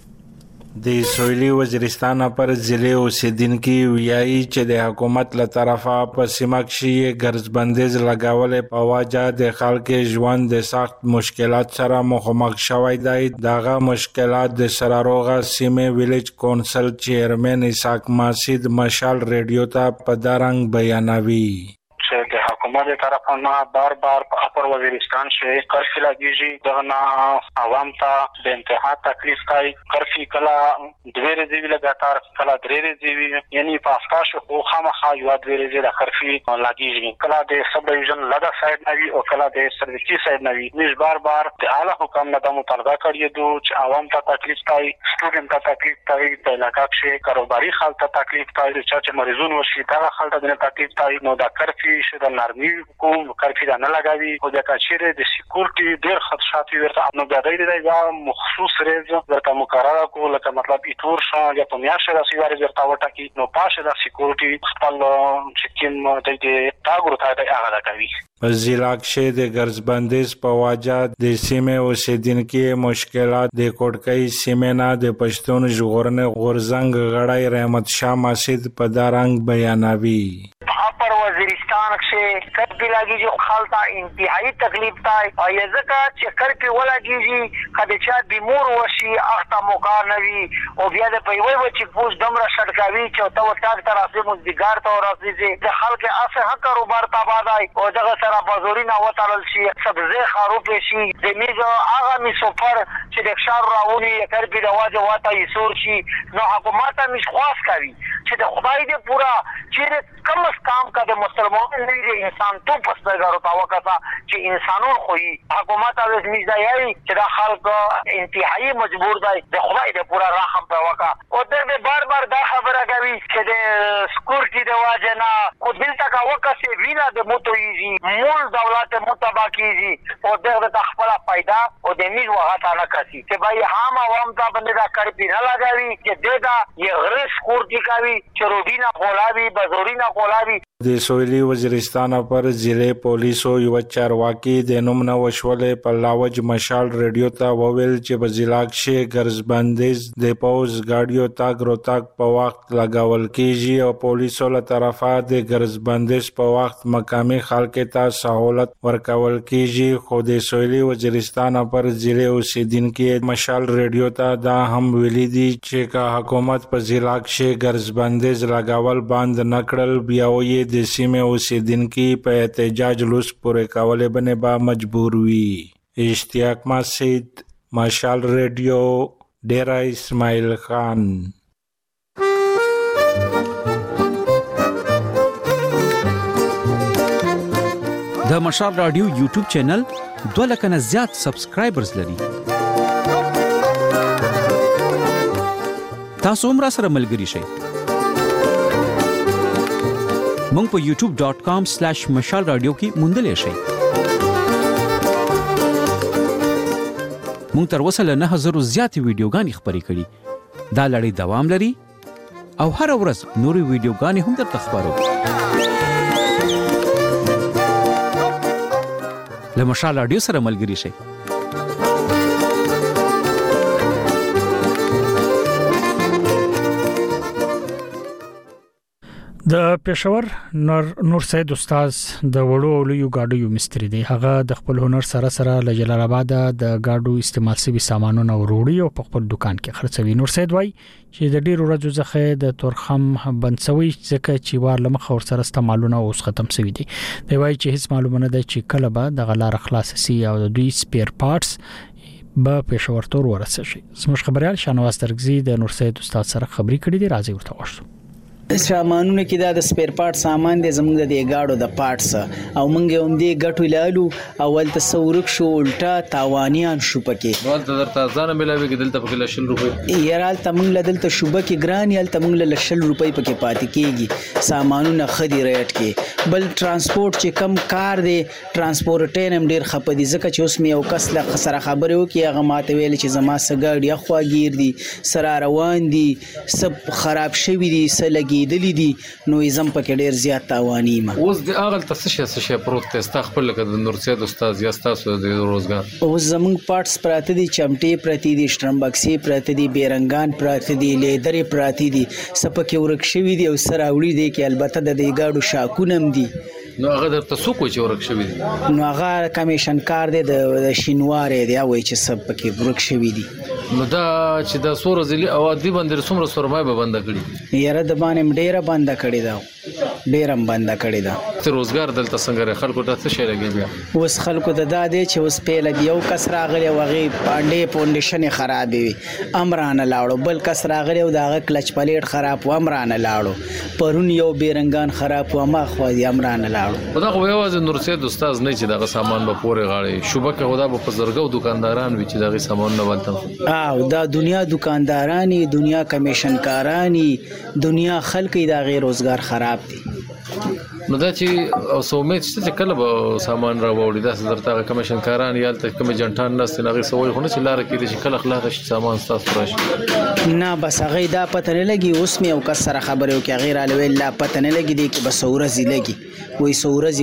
د سویلي وزیرستان پر ضلع اوسیدونکو ویایي چې د حکومت له طرفه په سیمه کې ګرځبندیز لګولې په وجه د خلکو ژوند د سخت مشکلات سره مخامخ شوی دی. دغه مشکلات د سراروغه سیمه ویلیج کونسل چیرمن اسحاق مسجد مشال ریډیو ته په دارنګ بیانوي چې د حکومت طرفه نه بار بار په اپر وزیرستان کې کرفی لګیږي دغه عوام ته د انتها تکلیف کوي. کرفی کلا دوه ورځې لګاتار کلا درې ورځې یعنی په افکار خو خامخا یو دوه ورځې د کرفی لګیږي کلا د سب ډیویژن لدا سایډ نوي او کلا د سرویسي سایډ نوي. موږ بار بار د اعلی حکام نه د مطالبه کړی دو چې عوام ته تکلیف کوي سټوډنټ ته تکلیف کوي په علاقه کې کاروباري خلک ته تکلیف کوي چې مریضونو وشي دا خلک ته تکلیف کوي. نو دا کرفی د نرمي کوم کرفی نه لګوي او د کچېره د سکیورټي ډېر خدشات ورته نو د دې دا مخصوص ریز ورته مقرره کول لکه مطلب ایتور شان یا په میاشه د سیواري ورته وټکی نو پاشه د سکیورټي خپل چې کوم د دې تاګور ته هغه کوي. په ضلع کې د ګرځبندیز په وجه د سیمه اوسیدونکو مشکلات د کوټکۍ سیمه نه د پښتون ژغورنې غورزنګ غړای رحمت شاه مسجد په دارنګ بیانوي. اپر وزیرستان کې کرفی لګیږي خلک انتهایی تکلیف تای او ځکه چې کرفی ولګیږي کله چې بیمور وشي اخته موقع نوي او بیا د پیوي و چې پوس دمره شړکاوي چې تو ټاک تر اسې مزدګار ته راځي د خلک اسه حق کاروبار تبادای او دغه سره بازورینه وترل شي سبزه خروپ شي د میزه هغه می سفر چې د ښار راونی کرفی د واجه واته یسور شي نو حکومت مش خواص کوي چې د خدای دې پورا چې کم از کم کا د مسلمانانو د انسان تو پستګارو تا وکړه چې انسانون خوې حکومت اوس میځایي چې دا خلک انتهایی مجبور دی د خدای د پورا رحم په وکړه او دغه بار بار دا خبره کوي چې د سکورټي د واجنا خو دلته کا وکړه وینا د موتويږي مول دولت متباکیږي او دغه د خپل فائدہ او د میز وغه نه کوي چې بای عام عوام ته باندې دا کړی نه لګاوي چې دغه یې غریس سکورټي کوي چې روډینا کولاوي بزورینا کولاوي د سویلي وزیرستان پر ضلع پولیسو یو چارواکي د نومنه وشولې په لاوج مشال ریډیو ته وویل چې په ضلع کې ګرځبندیز د پوز گاډیو تاګ روتاګ په وخت لګاول کیږي او پولیسو له طرفه د ګرځبندیز په وخت مقامي خلکو ته سہولت ورکول کیږي خو د سویلي وزیرستان پر ضلع اوسیدونکو مشال ریډیو ته دا هم ویلي دي چې کا حکومت په ضلع کې ګرځبندیز لګاول بند نکړل بیا وي د سیمه اوسیدونکو په احتجاج لوس پورې کولې باندې با مجبور وي اشتیاق مسجد مشال ریډیو ډیرا اسماعیل خان د مشال رادیو یوټیوب چینل دوه لک نه زیات سبسکرایبرز لري تاسو هم را سره ملګري شئ مونږ په یوټیوب ډاٹ کام سلیش مشال رادیو کې موندلې شئ مونږ تر اوسه له نه هزارو زیاتې ویډیوګانې خپرې کړي دا لړۍ دوام لري او هر ورځ نورې ویډیوګانې هم درته خپرو له مشال رادیو سره ملګري شئ د پېښور نور نور سید استاد د وړو لویو گاډیو مستری دی هغه د خپل هنر سره سره له جلال آباد د گاډو استعمال شوی سامانونه وروړي او په خپل دکان کې خرڅوي نور سید وای چې د ډیرو ورځو ځخه د تورخم بنسوي ځکه چې وار لمخ ور سره استعمالونه اوس ختم شوی دي دی وای چې هیڅ معلومه نه ده چې کله به د غلار خلاص سي او د دوی سپیر پارټس به پېښور تور ورسې شي زموږ خبريال شانواز ترګزي د نور سید استاد سره خبري کړې دي راځي ورته وښو سامانونه کې دا د سپیر پارت سامان دي زموږ د گاډو د پارټس او موږ هم دې غټو لالو اول تصورک شو الټا تاوانیان شو پکې ول د درته ځان ملاوي کې دلته پکې لشل روپۍ یارال تمنګ لدلته شوبه کې ګران یال تمنګ لشل روپۍ پکې پاتې کېږي سامانونه خدي ریټ کې بل ترانسپورت چې کم کار دی ترانسپورټین هم ډیر خپدي ځکه چې اوس مې یو کس له خسره خبرو کې هغه ماته ویل چې زما سګاډي اخوا گیر دي سره روان دي سب خراب شوی دي سلګي دلی دي نو زم پکې ډیر زیات تاوانی ما اوس د اغل تاسو څه پروت تاسو خپل کده د نور سید استاد یا تاسو د روزګار اوس زمونږ پارټس پراته دي چمټي پراته دي شټرمبکسي پراته دي بیرنګان پراته دي لیدرې پراته دي سپکه ورک شوی دي او سره وړي دي کې البته د دې گاډو شاکونم دي نو هغه د تاسو کو چې ورک شوی دي نو هغه کمیشن کار دی د شینواره دی او چې سب پکې ورک شوی دي نو دا چې د سور زلی او دی باندې څومره سرمایه به بند کړي یاره د باندې ډیره بند کړي دا ډیرم بند کړي دا چې روزګار دلته څنګه خلکو ته څه شي لګي بیا اوس خلکو ته دا دی چې اوس په لګي یو کس راغلی وغه پاندې پوندیشن خراب وي امرانه لاړو بل کس راغلی او داغه کلچ پلیټ خراب و امرانه لاړو پرون یو بیرنګان خراب و ما خو دې امرانه لاړو خدا خو یو ځل نور سید استاد نه چې دغه سامان به پورې غاړي شوبه کې خدا به بزرګو دکانداران وي چې دغه سامان نه ولته او دا دنیا دکاندارانی دنیا کمیشن کارانی دنیا خلک دا غیر روزګار خراب دي نو دا چې او سومې چې کله به سامان را وړي دا درته کمیشن کاران یا ته کوم جنټان نه سنغه سوي خو نه چې لار کې چې کله خلاص شي سامان تاسو راشي نه بس هغه دا پته نه لګي اوس مې او کسره خبره او کې غیر الوی لا پته نه لګي دي کې بس اورزي لګي وې سورزي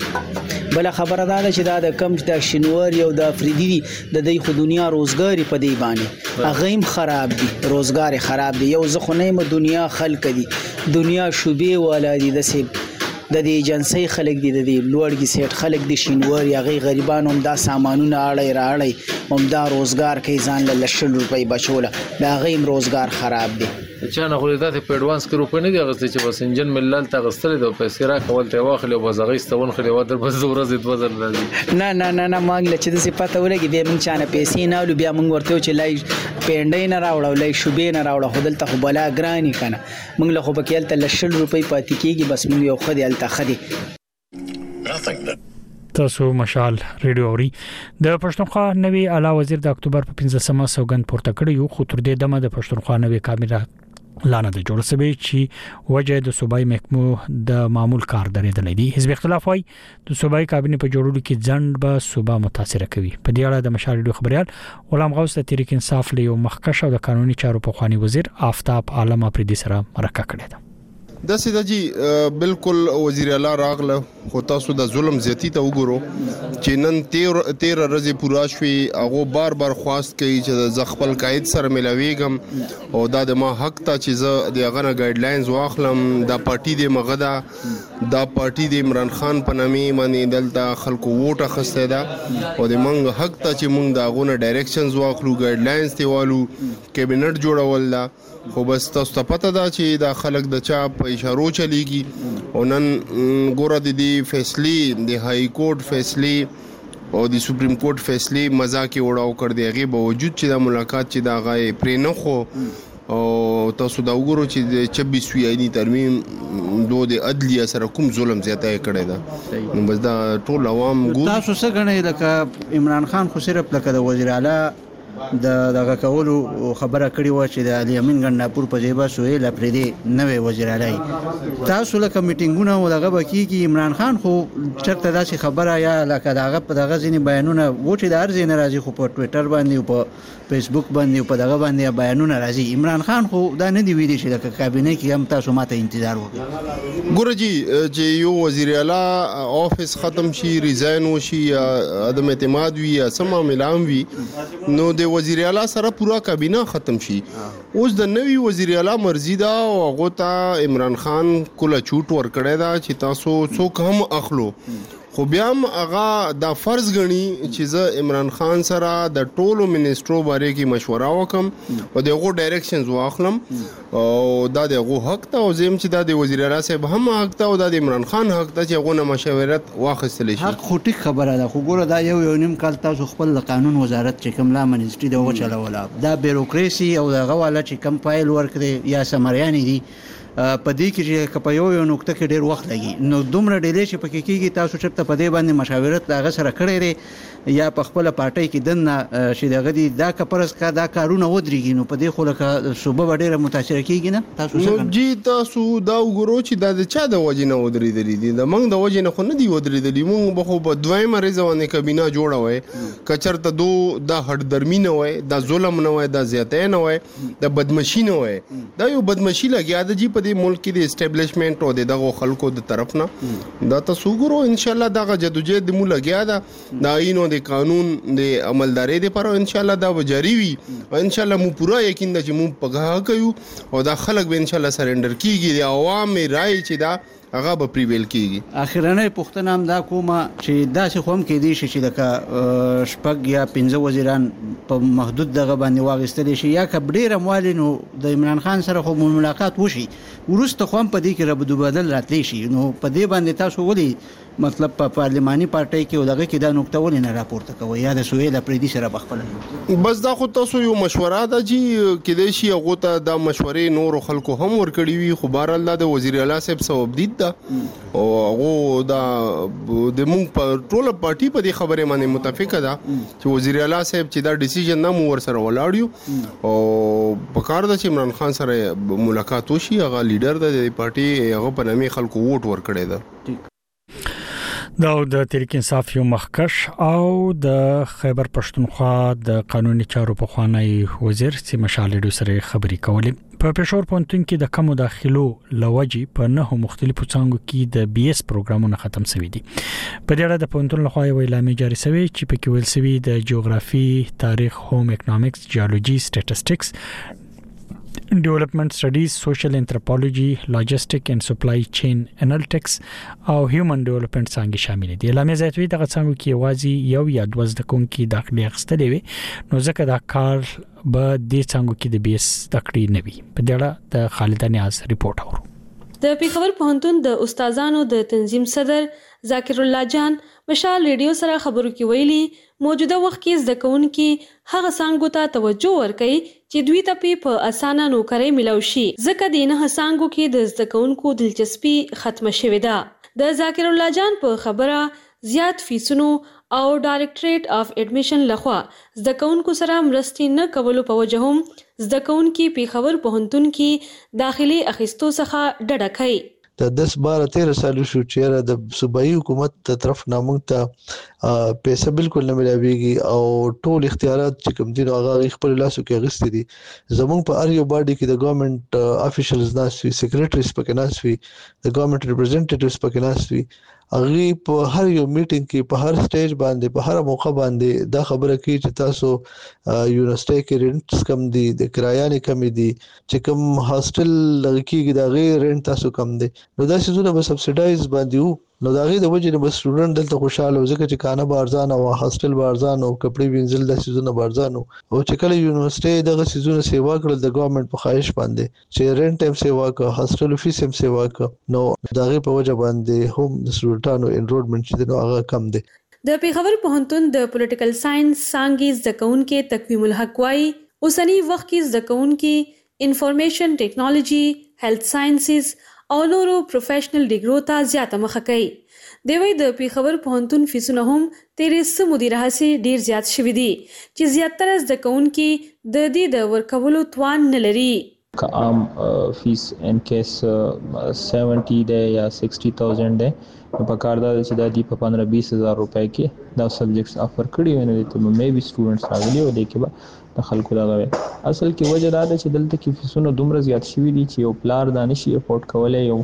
ولګي بل خبره دا چې دا د کم د شنوار یو د افریدي د دې خو دنیا روزګاری په دی باندې هغه هم خراب دي روزګار خراب دي یو ځخه نه دنیا خلک دي دنیا شوبې ولا دي د سي د دې ایجنسی خلک دي د دې لوړګي سیټ خلک دي شینوار یا غي غریبانو هم دا سامانونه اړای راړای هم دا روزګار کوي ځان له لشل روپۍ بچوله دا غیم روزګار خراب دي چا نه خو دې په اډوانس کې روپۍ نه دی غوښتي چې بس انجن ملل ته غستل د پیسې را کول ته واخلې او بس غي ستون خلې و در بس ورځ د وزن راځي نه نه نه نه مانګ لچې د صفته ولګي به مونږ چانه پیسې نه ولو بیا مونږ ورته چې لای پینډې نه راوړو لای شوبې نه راوړو خدل ته خو بلا ګرانی کنه مونږ له خو بکیل ته لشل روپۍ پاتې کیږي بس مونږ یو خدي الته خدي تاسو مشال ریډیو اوري د پښتونخوا نوی اعلی وزیر د اکتوبر په پنځمه سوګند پورته کړی یو خو تر دې دمه د پښتونخوا نوی کابینه لانه د جوړ سوي چې وجه د صوبای محکمو د معمول کار درېدل دي. حزب اختلاف وايي د صوبای کابینه په جوړولو کې ځند به صوبا متاثر کوي. په دې اړه د مشال ریډیو خبريال غلام غوث د تحریک انصاف له یو مخکښ او د قانوني چارو په خواني وزیر آفتاب عالم افریدي سره مرکه کړې ده. د سیدجی بالکل وزیر اعلی راغله خو تاسو د ظلم زیاتی ته وګورو چې نن تیر ورځې پورا شوي هغه بار بار خواست کوي چې د خپل قائد سره ملاويږم او دا د ما حق ته چې زه د غنه ګایډ لاینز واخلم. دا پارټي د مغدا دا پارټي د عمران خان په نامه باندې دلته خلکو ووټ اخسته ده او د منګ حق ته چې موږ دا غونه ډایرکشنز واخلو ګایډ لاینز دیوالو کابینټ جوړول دا خو بس تاسو ته پته ده چې دا خلک د چا په اشارو چلیږي او نن ګوره د دې فیصلې د های کورټ فیصلې او د سپریم کورټ فیصلې مزاق وړاو کړ دی غي باوجود چې دا ملاقات چې دا غي پرې نه خو او تاسو دا وګورو چې د چوبیس ویانی ترمیم دوه د عدلیه سره کوم ظلم زیاته کړی دا نو بس دا ټول عوام ګور تاسو څنګه غنئ لکه عمران خان خو صرف لکه د وزیر اعلی د دغه کولو خبره کړې و چې د علي امین ګنداپور په ځای به سهیل افریدي نوې وزیر اعلی تاسو لکه میټینګونه او دغه بکیږي عمران خان خو چرته داسې خبره یا لکه دغه په دغه ځینې بیانونه و چې د ارزي ناراضي خو په ټوئیټر باندې او په فیسبوک باندې او په دغه باندې بیانونه راځي. عمران خان خو دا نه دی ویلي چې د کابینه کې هم تاسو ماته انتظار وکړئ. ګورجی چې یو وزیر اعلی افیس ختم شي ریزاین وشي عدم اعتماد وي یا سم معاملام وي نو د وزیر اعلی سره پورا کابینه ختم شي. اوس د نوی وزیر اعلی مرزي دا او هغه ته عمران خان کوله چوټ ور کړی دا چې تاسو څوک هم اخلو خو بیا هم هغه دا فرض غني چې زه عمران خان سره د ټولو منیسټرو باره کې مشوره وکم او دغه ډایرکشنز واخلم او دا دغه حق ته او زم چې دا د وزیر اعلی صاحب هم حق ته او د عمران خان حق ته چې غو مشاورت واخیستل شي. حق خو ټیک خبره ده خو ګوره دا یو یو نیم کال تاسو خپل قانون وزارت چې کوم لا منیسټری دغه چلوله دا بیروکراسي او دغه والا چې کم فایل ورکړي یا سمریانی دي په دې کې چې کپا یو یو نقطه کې ډیر وخت لګي نو دومره ډیلې چې پکې کېږي تاسو چې په دې باندې مشاورت دغه سره کړی دی یا په خپل پارټي کې دنه چې دغه دي دا کپرس کا دا کارونه ودرېږي نو په دې خو لکه صوبه ډیره متاثر کېږي نه تاسو څنګه نو جی تاسو دا وګورو چې دا د چا د وجې نه ودرېدلې دي د موږ د وجې نه خو نه دی ودرېدلې موږ به خو په دوی مریض باندې کابینه جوړه وای کچرته دو دا هډ درمی نه وای دا ظلم نه وای دا زیاتې نه وای دا بدمعشي نه وای دا یو بدمعشي لګیا د جی په دې ملک کې د اسټابلیشمنت او دغه خلکو د طرف نه دا تاسو ګورو ان شاء الله دا جدوجہد مو لګیا دا دا اینو د قانون د عملداري لپاره ان شاء الله دا وجاري وي ان شاء الله مو پورا یقین ده چې مو پګه کوي او دا خلک به ان شاء الله سرندر کیږي د عوام رائے چې دا هغه به پریویل کیږي. اخیرانه پښتنه هم دا کومه چې داسې خوم کې دي چې لکه شپږ یا پنځه وزیران په محدود دغه باندې واغستل شي یا کبډیر موالینو د عمران خان سره خو ملاقات وشي ورسته خوم په دې کې رب بدل راتلی شي نو په دې باندې تاسو ولي مطلب په پارلماني پارټي کې ولغه کې دا نقطه ولې نه راپورته کوي یا د سویل پردي سره بخپل بس دا خو تاسو یو مشوره ده چې کله شي هغه ته دا مشورې نور خلکو هم ورکړي وي خو بهر الله د وزیر اعلی صاحب ثواب دي دا او هغه دا د مونږ په ټوله پارټي په دې خبره باندې متفقه ده چې وزیر اعلی صاحب چې دا ډیسیژن نه مو ور سره ولاړیو او په کار د عمران خان سره ملاقات وشي هغه لیډر د پارټي هغه په نامه خلکو ووټ ور کړی ده. دا د تحریک انصاف یو مخکښ او د خیبر پښتونخوا د قانوني چارو په خوانی وزیر چې مشال ډو سره خبري کولې په پېښور پونتون کې د کمو داخلو لوجي په نه مختلفو څنګهو کې د بي اس پروګرامونه ختم شوي دي. په دې اړه د پونتون لخوا یو اعلان جاری شوی چې په کې ویل شوی د جغرافي تاریخ هوم اکونومکس جیولوژي سټټسټکس development studies social anthropology logistic and supply chain analytics او human development څنګه شامل دي. علامه زیاتوي دغه څنګه کې وازي یو یا دوز د کوم کې داخلي اخستلې وي نو ځکه دا کار به د څنګه کې د بیس تکړی نه وي. په دې اړه د خالد نیاز ریپورت اورو. د پیښور پوهنتون د استادانو د تنظیم صدر ذاکر الله جان مشال ریډیو سره خبرو کې ویلي موجوده وخت کې زده کوونکي هغه څنګه ته توجه ورکړي چې دوی ته په اسانه نوکري ملو شي ځکه د نه څنګه کې د زده کوونکو دلچسپي ختم شوې ده. د ذاکر الله جان په خبره زیات فیسونو او ډایریکټریټ اف اډمیشن لخوا زده کوونکو سره مرستې نه کولو په وجه هم زده کوونکي پیښور پوهنتون کې داخلي اخیستو څخه ډډه کوي. د دس بارہ تیرہ سالو شو چې د صوبایي حکومت تر طرف نامنګ ته پیسې بالکل نه ملاويږي او ټول اختیارات چې کوم دي هغه خپل لاسو کې غوښتي دي. زمونږ په اریو باډي کې د ګورنمنت افیشلز ناس وی سیکریټریز پکې ناس وی د ګورنمنت ریپرزینټیټیوز پکې ناس وی اغه په هر یو میټینګ کې په هر سټیج باندې په هر موقع باندې دا خبره کوي چې تاسو یونیورسيټي کې رینټس کم دي د کرایانې کم دي چې کوم هاستل لګیږي دا غیر رینټ تاسو کم دي نو دا څه به سبسایډایز باندې وو نو دا غي د وجه نه سټوډنټ دلته خوشاله وځي چې کانه بارزان او هاستل بارزان او کپڑے وینځل د سيزونه بارزان او چې کله یونیورسيټي دغه سيزونه سیوا کړل د ګورنمنت په خواهش باندې چې رینټ هم سیوا کا هاستل فیس هم سیوا کا نو دا غي په وجه باندې هم د سټوډنټانو انرولمنت چې نو هغه کم دي. د پیښور پوهنتون د پولیټیکل ساينس څانګې زده کوونکو تقویم الحق وايي اوسنی وخت کې زده کوونکو انفارمیشن ټیکنالوژي هیلث ساينسز او نورو پروفیشنل ډیګرو ته زیاته مخه کوي. دوی د پیښور پوهنتون فیسونه هم تیرې سه مدیره هسي ډیر زیات شوي دي چې زیاتره زده کوونکي د دې د ورکولو توان نه لري. که عام فیس ان کیس سیونٹی دی یا سکسٹی تھاؤزینڈ دی په کار دا چې دا دی په پندرہ بیس هزار روپۍ کې دا سبجیکټس افر کړي وي نو ته مې بي سټوډنټس راغلي و دي کې به د خلکو دا غوي اصل کې وجه دا ده چې دلته کې فیسونه دومره زیات شوي دي چې یو پلار دا نشي افورد کولای یو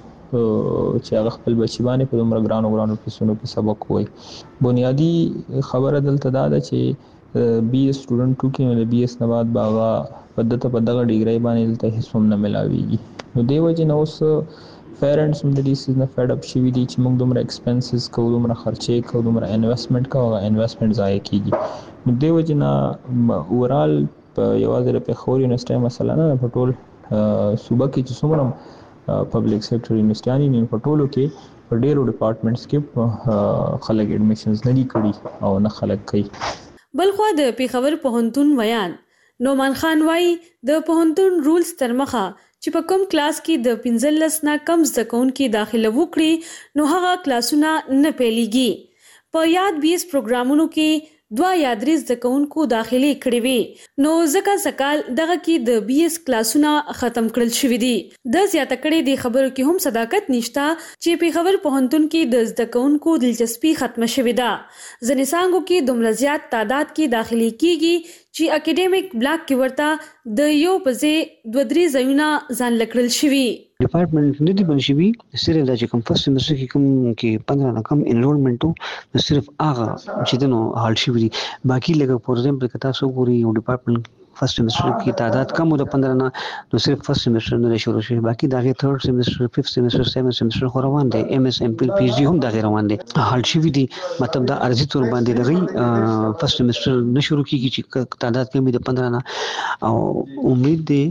چې هغه خپل بچی باندې په دومره ګرانو ګرانو فیسونو کې سبق وایي. بنیادی خبره دلته دا ده چې بي سټوډنټ کې نو بي اس نه بعد باغه پدته په دغه ډیګری باندې دلته هیڅ هم نه ملاويږي نو دی وجه نو اوس پیرنټس هم د دې سیز نه فیډ اپ شوي دي چې موږ دومره ایکسپنسز کوو دومره خرچې کوو دومره انویسټمنټ کوو هغه انویسټمنټ ضایع کیږي نو دی وجه نه اورال په یوازې د پیښور یونیورسيټي مسله نه په ټول صوبه کې چې څومره پبلک سېکټر یونیورسيټي نه په ټولو کې په ډیرو ډپارټمنټس کې خلک اډمیشنز نه دي کړي او نه خلک کوي. بلخوا د پیښور پوهنتون ویان نومان خان وايي د پوهنتون رولز تر مخه چې په کوم کلاس کې د پنځلس نه کم زده کوونکي داخله وکړي نو هغه کلاسونه نه پیلېږي. په یاد بیس پروګرامونو کې دوا یا درې زده کوونکو داخلي کړي وي نو ځکه سکال دغه کې د بي اس کلاسونه ختم کړل شوې دي. د زیاته کړي د خبرو کې هم صداقت نشته چې پیښور پوهنتون کې د زده کوونکو دلچسپي ختم شوې ده. ځینې څانګو کې دومره زیات تعداد کې داخلي کیږي چې اکیډمیک بلاک کې ورته د یو پځې دوه درې ځایونه ځان لکړل شوي. ډپارټمنټ نه دی بن شوي صرف دا چې کوم فرست سیمستر کې کوم کې پندرہ نه کم انرولمنټ وو صرف هغه چې دنو حال شوي دي باقي لکه فور ایگزامپل که تاسو ګورئ یو ډپارټمنټ فرست سیمستر کې تعداد کم و د پندرہ نه نو صرف فرست سیمستر نه شروع شوی باقي دا غي تھرد سیمستر ففتھ سیمستر سیونث سیمستر خو روان دي ایم اس ایم پی پی ایچ ڈی هم دا غیر روان دي حال شوي دي مطلب دا ارزي تور باندې لري فرست سیمستر نه شروع کیږي چې تعداد کم د پندرہ نه او امید دي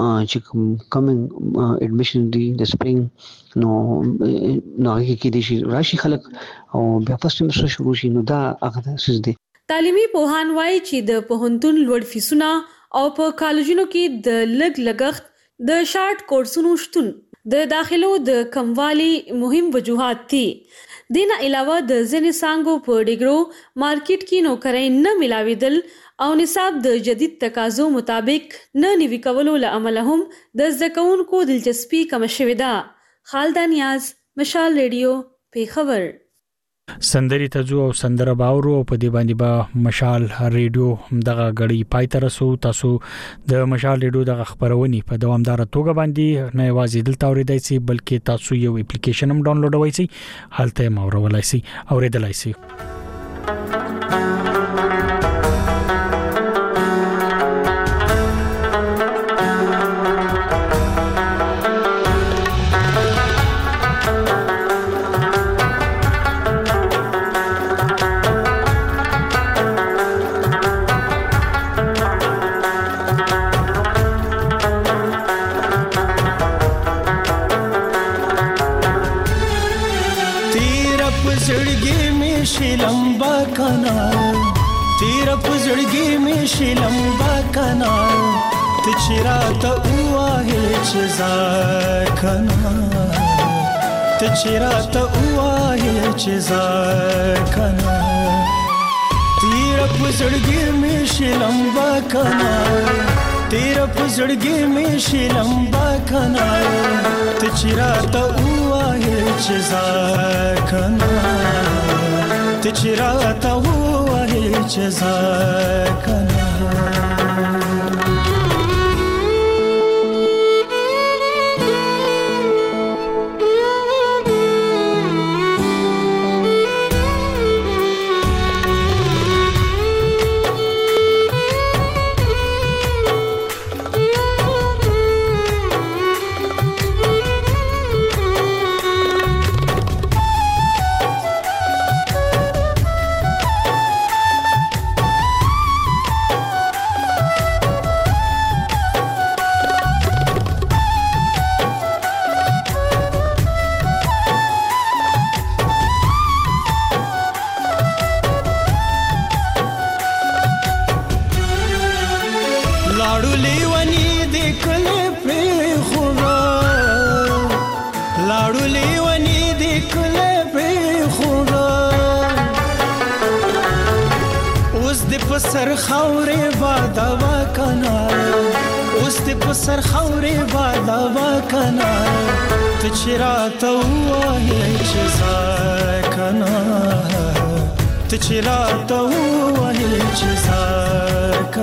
چې کمنګ اډمیشن دی د سپرینګ نو نو هغه کې دي راشي خلک او بیا فرست سیمستر شروع شي نو دا هغه څه دي. تعلیمي پوهان وايي چې د پوهنتون لوړ فیسونه او په کالجونو کې د لګ لګښت د شارټ کورسونو شتون د داخلو د کموالي مهم وجوهات دي. دینه علاوه د ځینې څانګو په ډیګرو مارکیټ کې نوکرۍ نه ملاویدل او نصاب د جدید تقاضو مطابق نه نیوي کولو له امله هم د زده کوونکو دلچسپي کم شوې ده. خالد نیاز، مشال ریډیو، پیښور. سندري تزو او سندره باورو په دی باندې با مشال ریډیو دغه غړي پای تر سو تاسو د مشال ریډیو دغه خبرونی په دوامدار توګه باندې نه یوازې دلته اوریدای شي بلکې تاسو یو اپلیکیشن هم ډاونلوډوي شي هلته مورولای شي اوریدلای شي. लंबा कनाल तेरा पुजड़गी में शे लंबा कनाल तिचरा तो हुआ है चजा कनाल ته چیرته وایې چې ځکه تیر پزړګي مې شلمبا کنا تیر پزړګي مې شلمبا کنا ته چیرته وایې چې ځکه ته چیرته وایې چې ځکه سر خورې بادوا کنا اوس دې په سر خورې بادوا کنا ته چیرته وایې چې ځکه ته چیرته وایې چې ځکه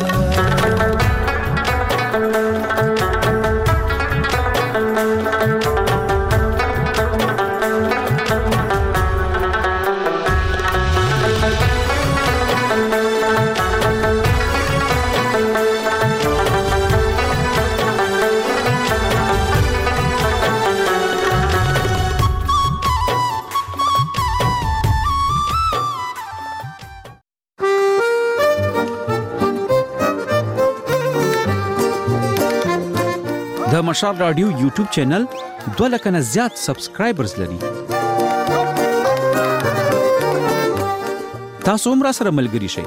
د مشال رادیو یوټیوب چینل دوه لک نه زیات سبسکرایبرز لري. تاسو هم را سره ملګري شئ.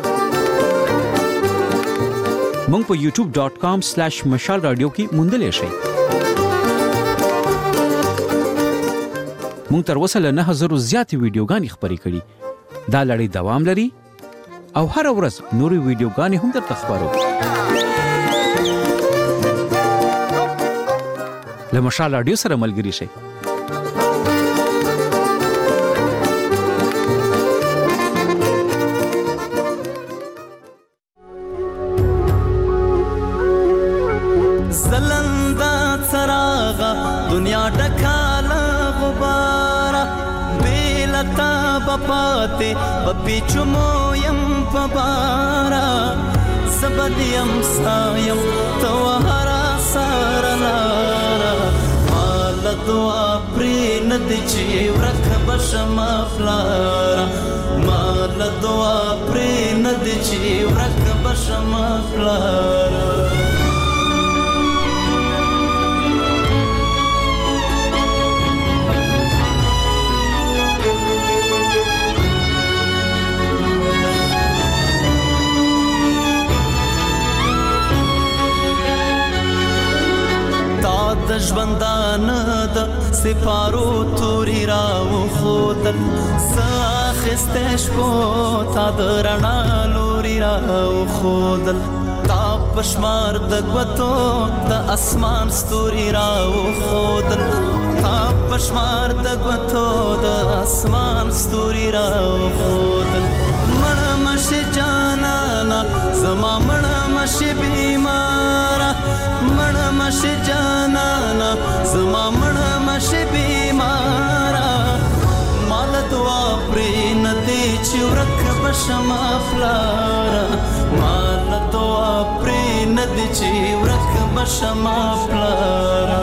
مونږ په یوټیوب ډاٹ کام سلیش مشال رادیو کې موندلی شئ. مونږ تر اوسه له نه هزارو زیاتې ویډیوګانې خپرې کړي. دا لړۍ دوام لري او هر ورځ نورې ویډیوګانې هم درته خپرو. له مشال رادیو سره ملګري شئ. زلندا څراغه دنیا ډکاله غباره بیلتا بپاته بپیچمو يم پبارا سبدیم سایم توهرا سارلارا مال دعا پرین دچی ورخ بشما فلارا مال دعا پرین دچی ورخ بشما فلارا د ژوندان د سپارو توري راو خودل ساخسته شپو تا درنا لوري راو خودل تا پشمار د غوتو د اسمان ستوري راو خودل تا پشمار د غوتو د اسمان ستوري راو خودل مړه مشه جانانا زما مړه مشه بیمارا مړه مشه جانانا زما مړه مشه بیمارا مال دعا پرې ندی چې ورک بشما فلارا مال دعا پرې ندی چې ورک بشما فلارا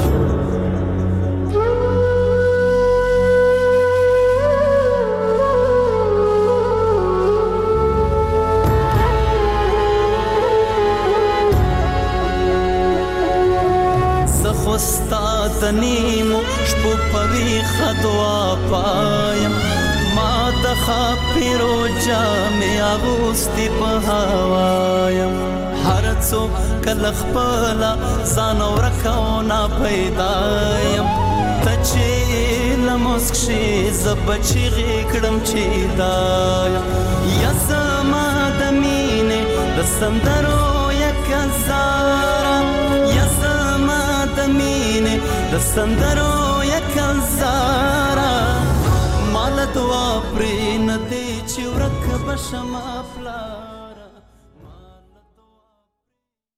استاد نیمو شپو پوی خدوا پایم ما د خاپیرو جامې اغوستي په هوایم هر څوک کله خپل ځان ورکو نه پیدایم تچې لمسک شي زبچې غکړم چې دا یا سما د مینې د سندرو یک زارا یا سما د مینې د سندرو یک زارا مال دعا پرې نه دی چې ورک بشم افلا